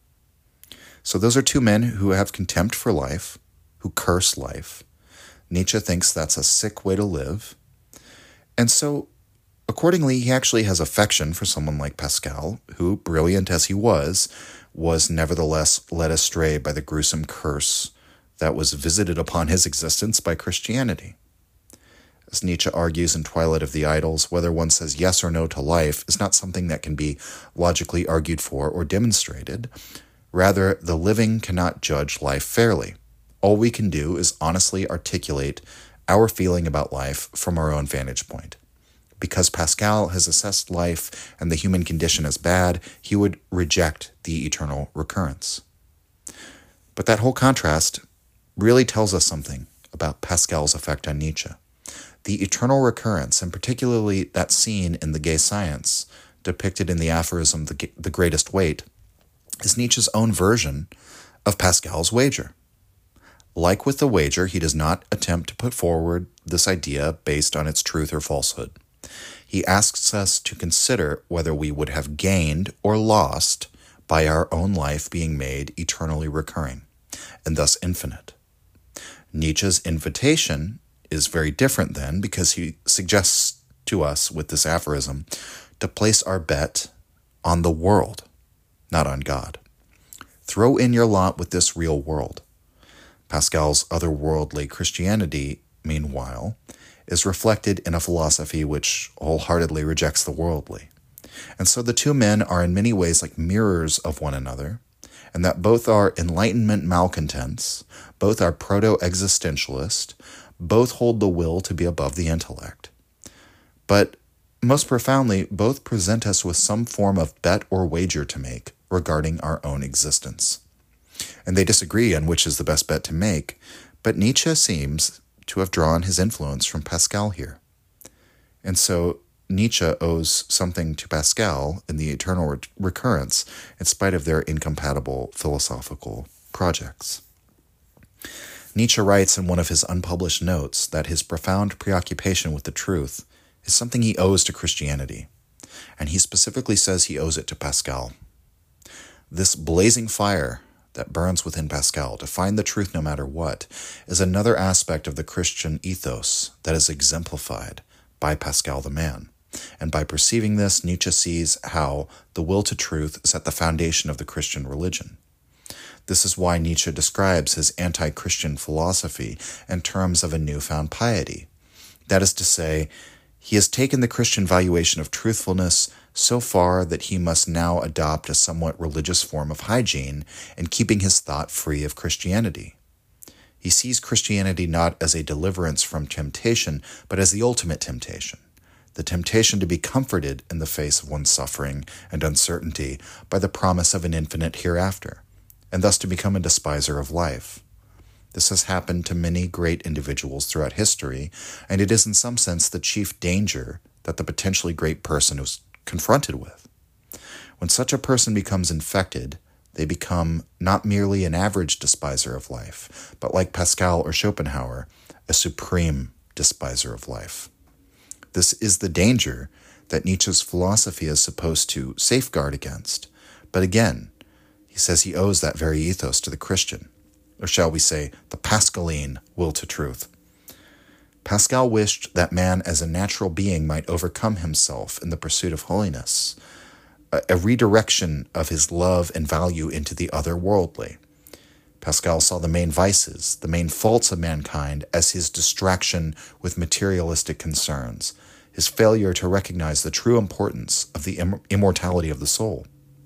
So those are two men who have contempt for life, who curse life. Nietzsche thinks that's a sick way to live. And so, accordingly, he actually has affection for someone like Pascal, who, brilliant as he was, was nevertheless led astray by the gruesome curse that was visited upon his existence by Christianity. As Nietzsche argues in Twilight of the Idols, whether one says yes or no to life is not something that can be logically argued for or demonstrated. Rather, the living cannot judge life fairly. All we can do is honestly articulate our feeling about life from our own vantage point. Because Pascal has assessed life and the human condition as bad, he would reject the eternal recurrence. But that whole contrast really tells us something about Pascal's effect on Nietzsche. The eternal recurrence, and particularly that scene in The Gay Science, depicted in the aphorism The, the Greatest Weight, is Nietzsche's own version of Pascal's wager. Like with the wager, he does not attempt to put forward this idea based on its truth or falsehood. He asks us to consider whether we would have gained or lost by our own life being made eternally recurring, and thus infinite. Nietzsche's invitation is very different then, because he suggests to us with this aphorism to place our bet on the world, not on God. Throw in your lot with this real world. Pascal's otherworldly Christianity, meanwhile, is reflected in a philosophy which wholeheartedly rejects the worldly. And so the two men are in many ways like mirrors of one another, and that both are Enlightenment malcontents, both are proto-existentialist, both hold the will to be above the intellect. But most profoundly, both present us with some form of bet or wager to make regarding our own existence. And they disagree on which is the best bet to make, but Nietzsche seems to have drawn his influence from Pascal here. And so Nietzsche owes something to Pascal in the eternal re- recurrence, in spite of their incompatible philosophical projects. Nietzsche writes in one of his unpublished notes that his profound preoccupation with the truth is something he owes to Christianity, and he specifically says he owes it to Pascal. This blazing fire that burns within Pascal to find the truth no matter what is another aspect of the Christian ethos that is exemplified by Pascal the man. And by perceiving this, Nietzsche sees how the will to truth is at the foundation of the Christian religion. This is why Nietzsche describes his anti-Christian philosophy in terms of a newfound piety. That is to say, he has taken the Christian valuation of truthfulness so far that he must now adopt a somewhat religious form of hygiene in keeping his thought free of Christianity. He sees Christianity not as a deliverance from temptation, but as the ultimate temptation, the temptation to be comforted in the face of one's suffering and uncertainty by the promise of an infinite hereafter, and thus to become a despiser of life. This has happened to many great individuals throughout history, and it is in some sense the chief danger that the potentially great person is confronted with. When such a person becomes infected, they become not merely an average despiser of life, but like Pascal or Schopenhauer, a supreme despiser of life. This is the danger that Nietzsche's philosophy is supposed to safeguard against, But again, he says he owes that very ethos to the Christian, or shall we say, the Pascaline will to truth. Pascal wished that man as a natural being might overcome himself in the pursuit of holiness, a, a redirection of his love and value into the otherworldly. Pascal saw the main vices, the main faults of mankind as his distraction with materialistic concerns, his failure to recognize the true importance of the im- immortality of the soul.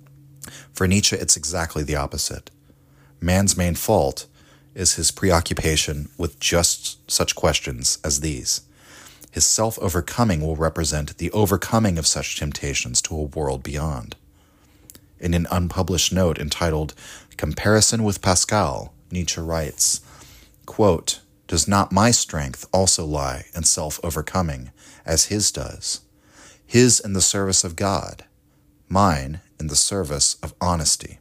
For Nietzsche, it's exactly the opposite. Man's main fault is his preoccupation with just such questions as these. His self-overcoming will represent the overcoming of such temptations to a world beyond. In an unpublished note entitled Comparison with Pascal, Nietzsche writes, quote, "Does not my strength also lie in self-overcoming, as his does? His in the service of God, mine in the service of honesty."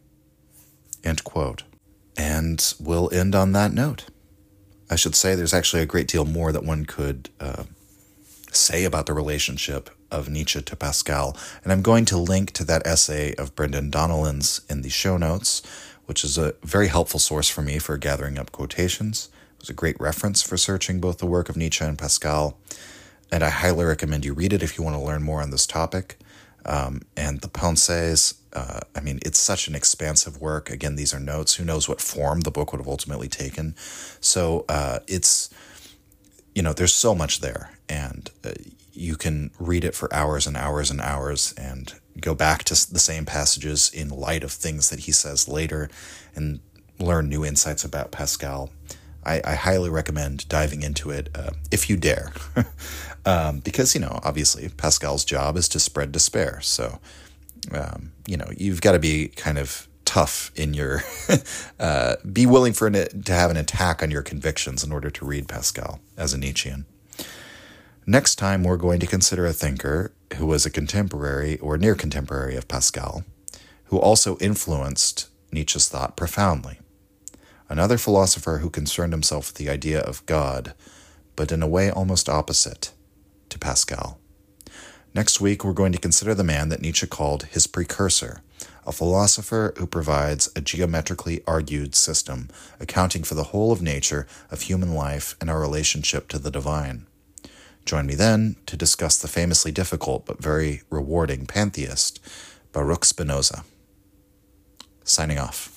End quote. And we'll end on that note. I should say there's actually a great deal more that one could uh, say about the relationship of Nietzsche to Pascal, and I'm going to link to that essay of Brendan Donnellan's in the show notes, which is a very helpful source for me for gathering up quotations. It was a great reference for searching both the work of Nietzsche and Pascal, and I highly recommend you read it if you want to learn more on this topic. Um, and the Pensées, uh, I mean, it's such an expansive work. Again, these are notes. Who knows what form the book would have ultimately taken. So uh, it's, you know, there's so much there. And uh, you can read it for hours and hours and hours and go back to the same passages in light of things that he says later and learn new insights about Pascal. I, I highly recommend diving into it uh, if you dare. um, because, you know, obviously Pascal's job is to spread despair. So, um, you know, you've got to be kind of tough in your, uh, be willing for an, to have an attack on your convictions in order to read Pascal as a Nietzschean. Next time, we're going to consider a thinker who was a contemporary or near contemporary of Pascal, who also influenced Nietzsche's thought profoundly. Another philosopher who concerned himself with the idea of God, but in a way almost opposite to Pascal. Next week, we're going to consider the man that Nietzsche called his precursor, a philosopher who provides a geometrically argued system accounting for the whole of nature, of human life, and our relationship to the divine. Join me then to discuss the famously difficult but very rewarding pantheist, Baruch Spinoza. Signing off.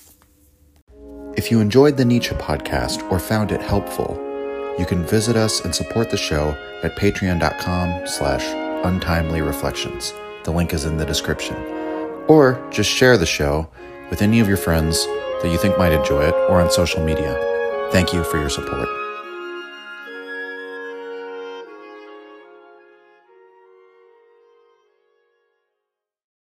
If you enjoyed the Nietzsche podcast or found it helpful, you can visit us and support the show at patreon.com slash untimely reflections. The link is in the description. Or just share the show with any of your friends that you think might enjoy it or on social media. Thank you for your support.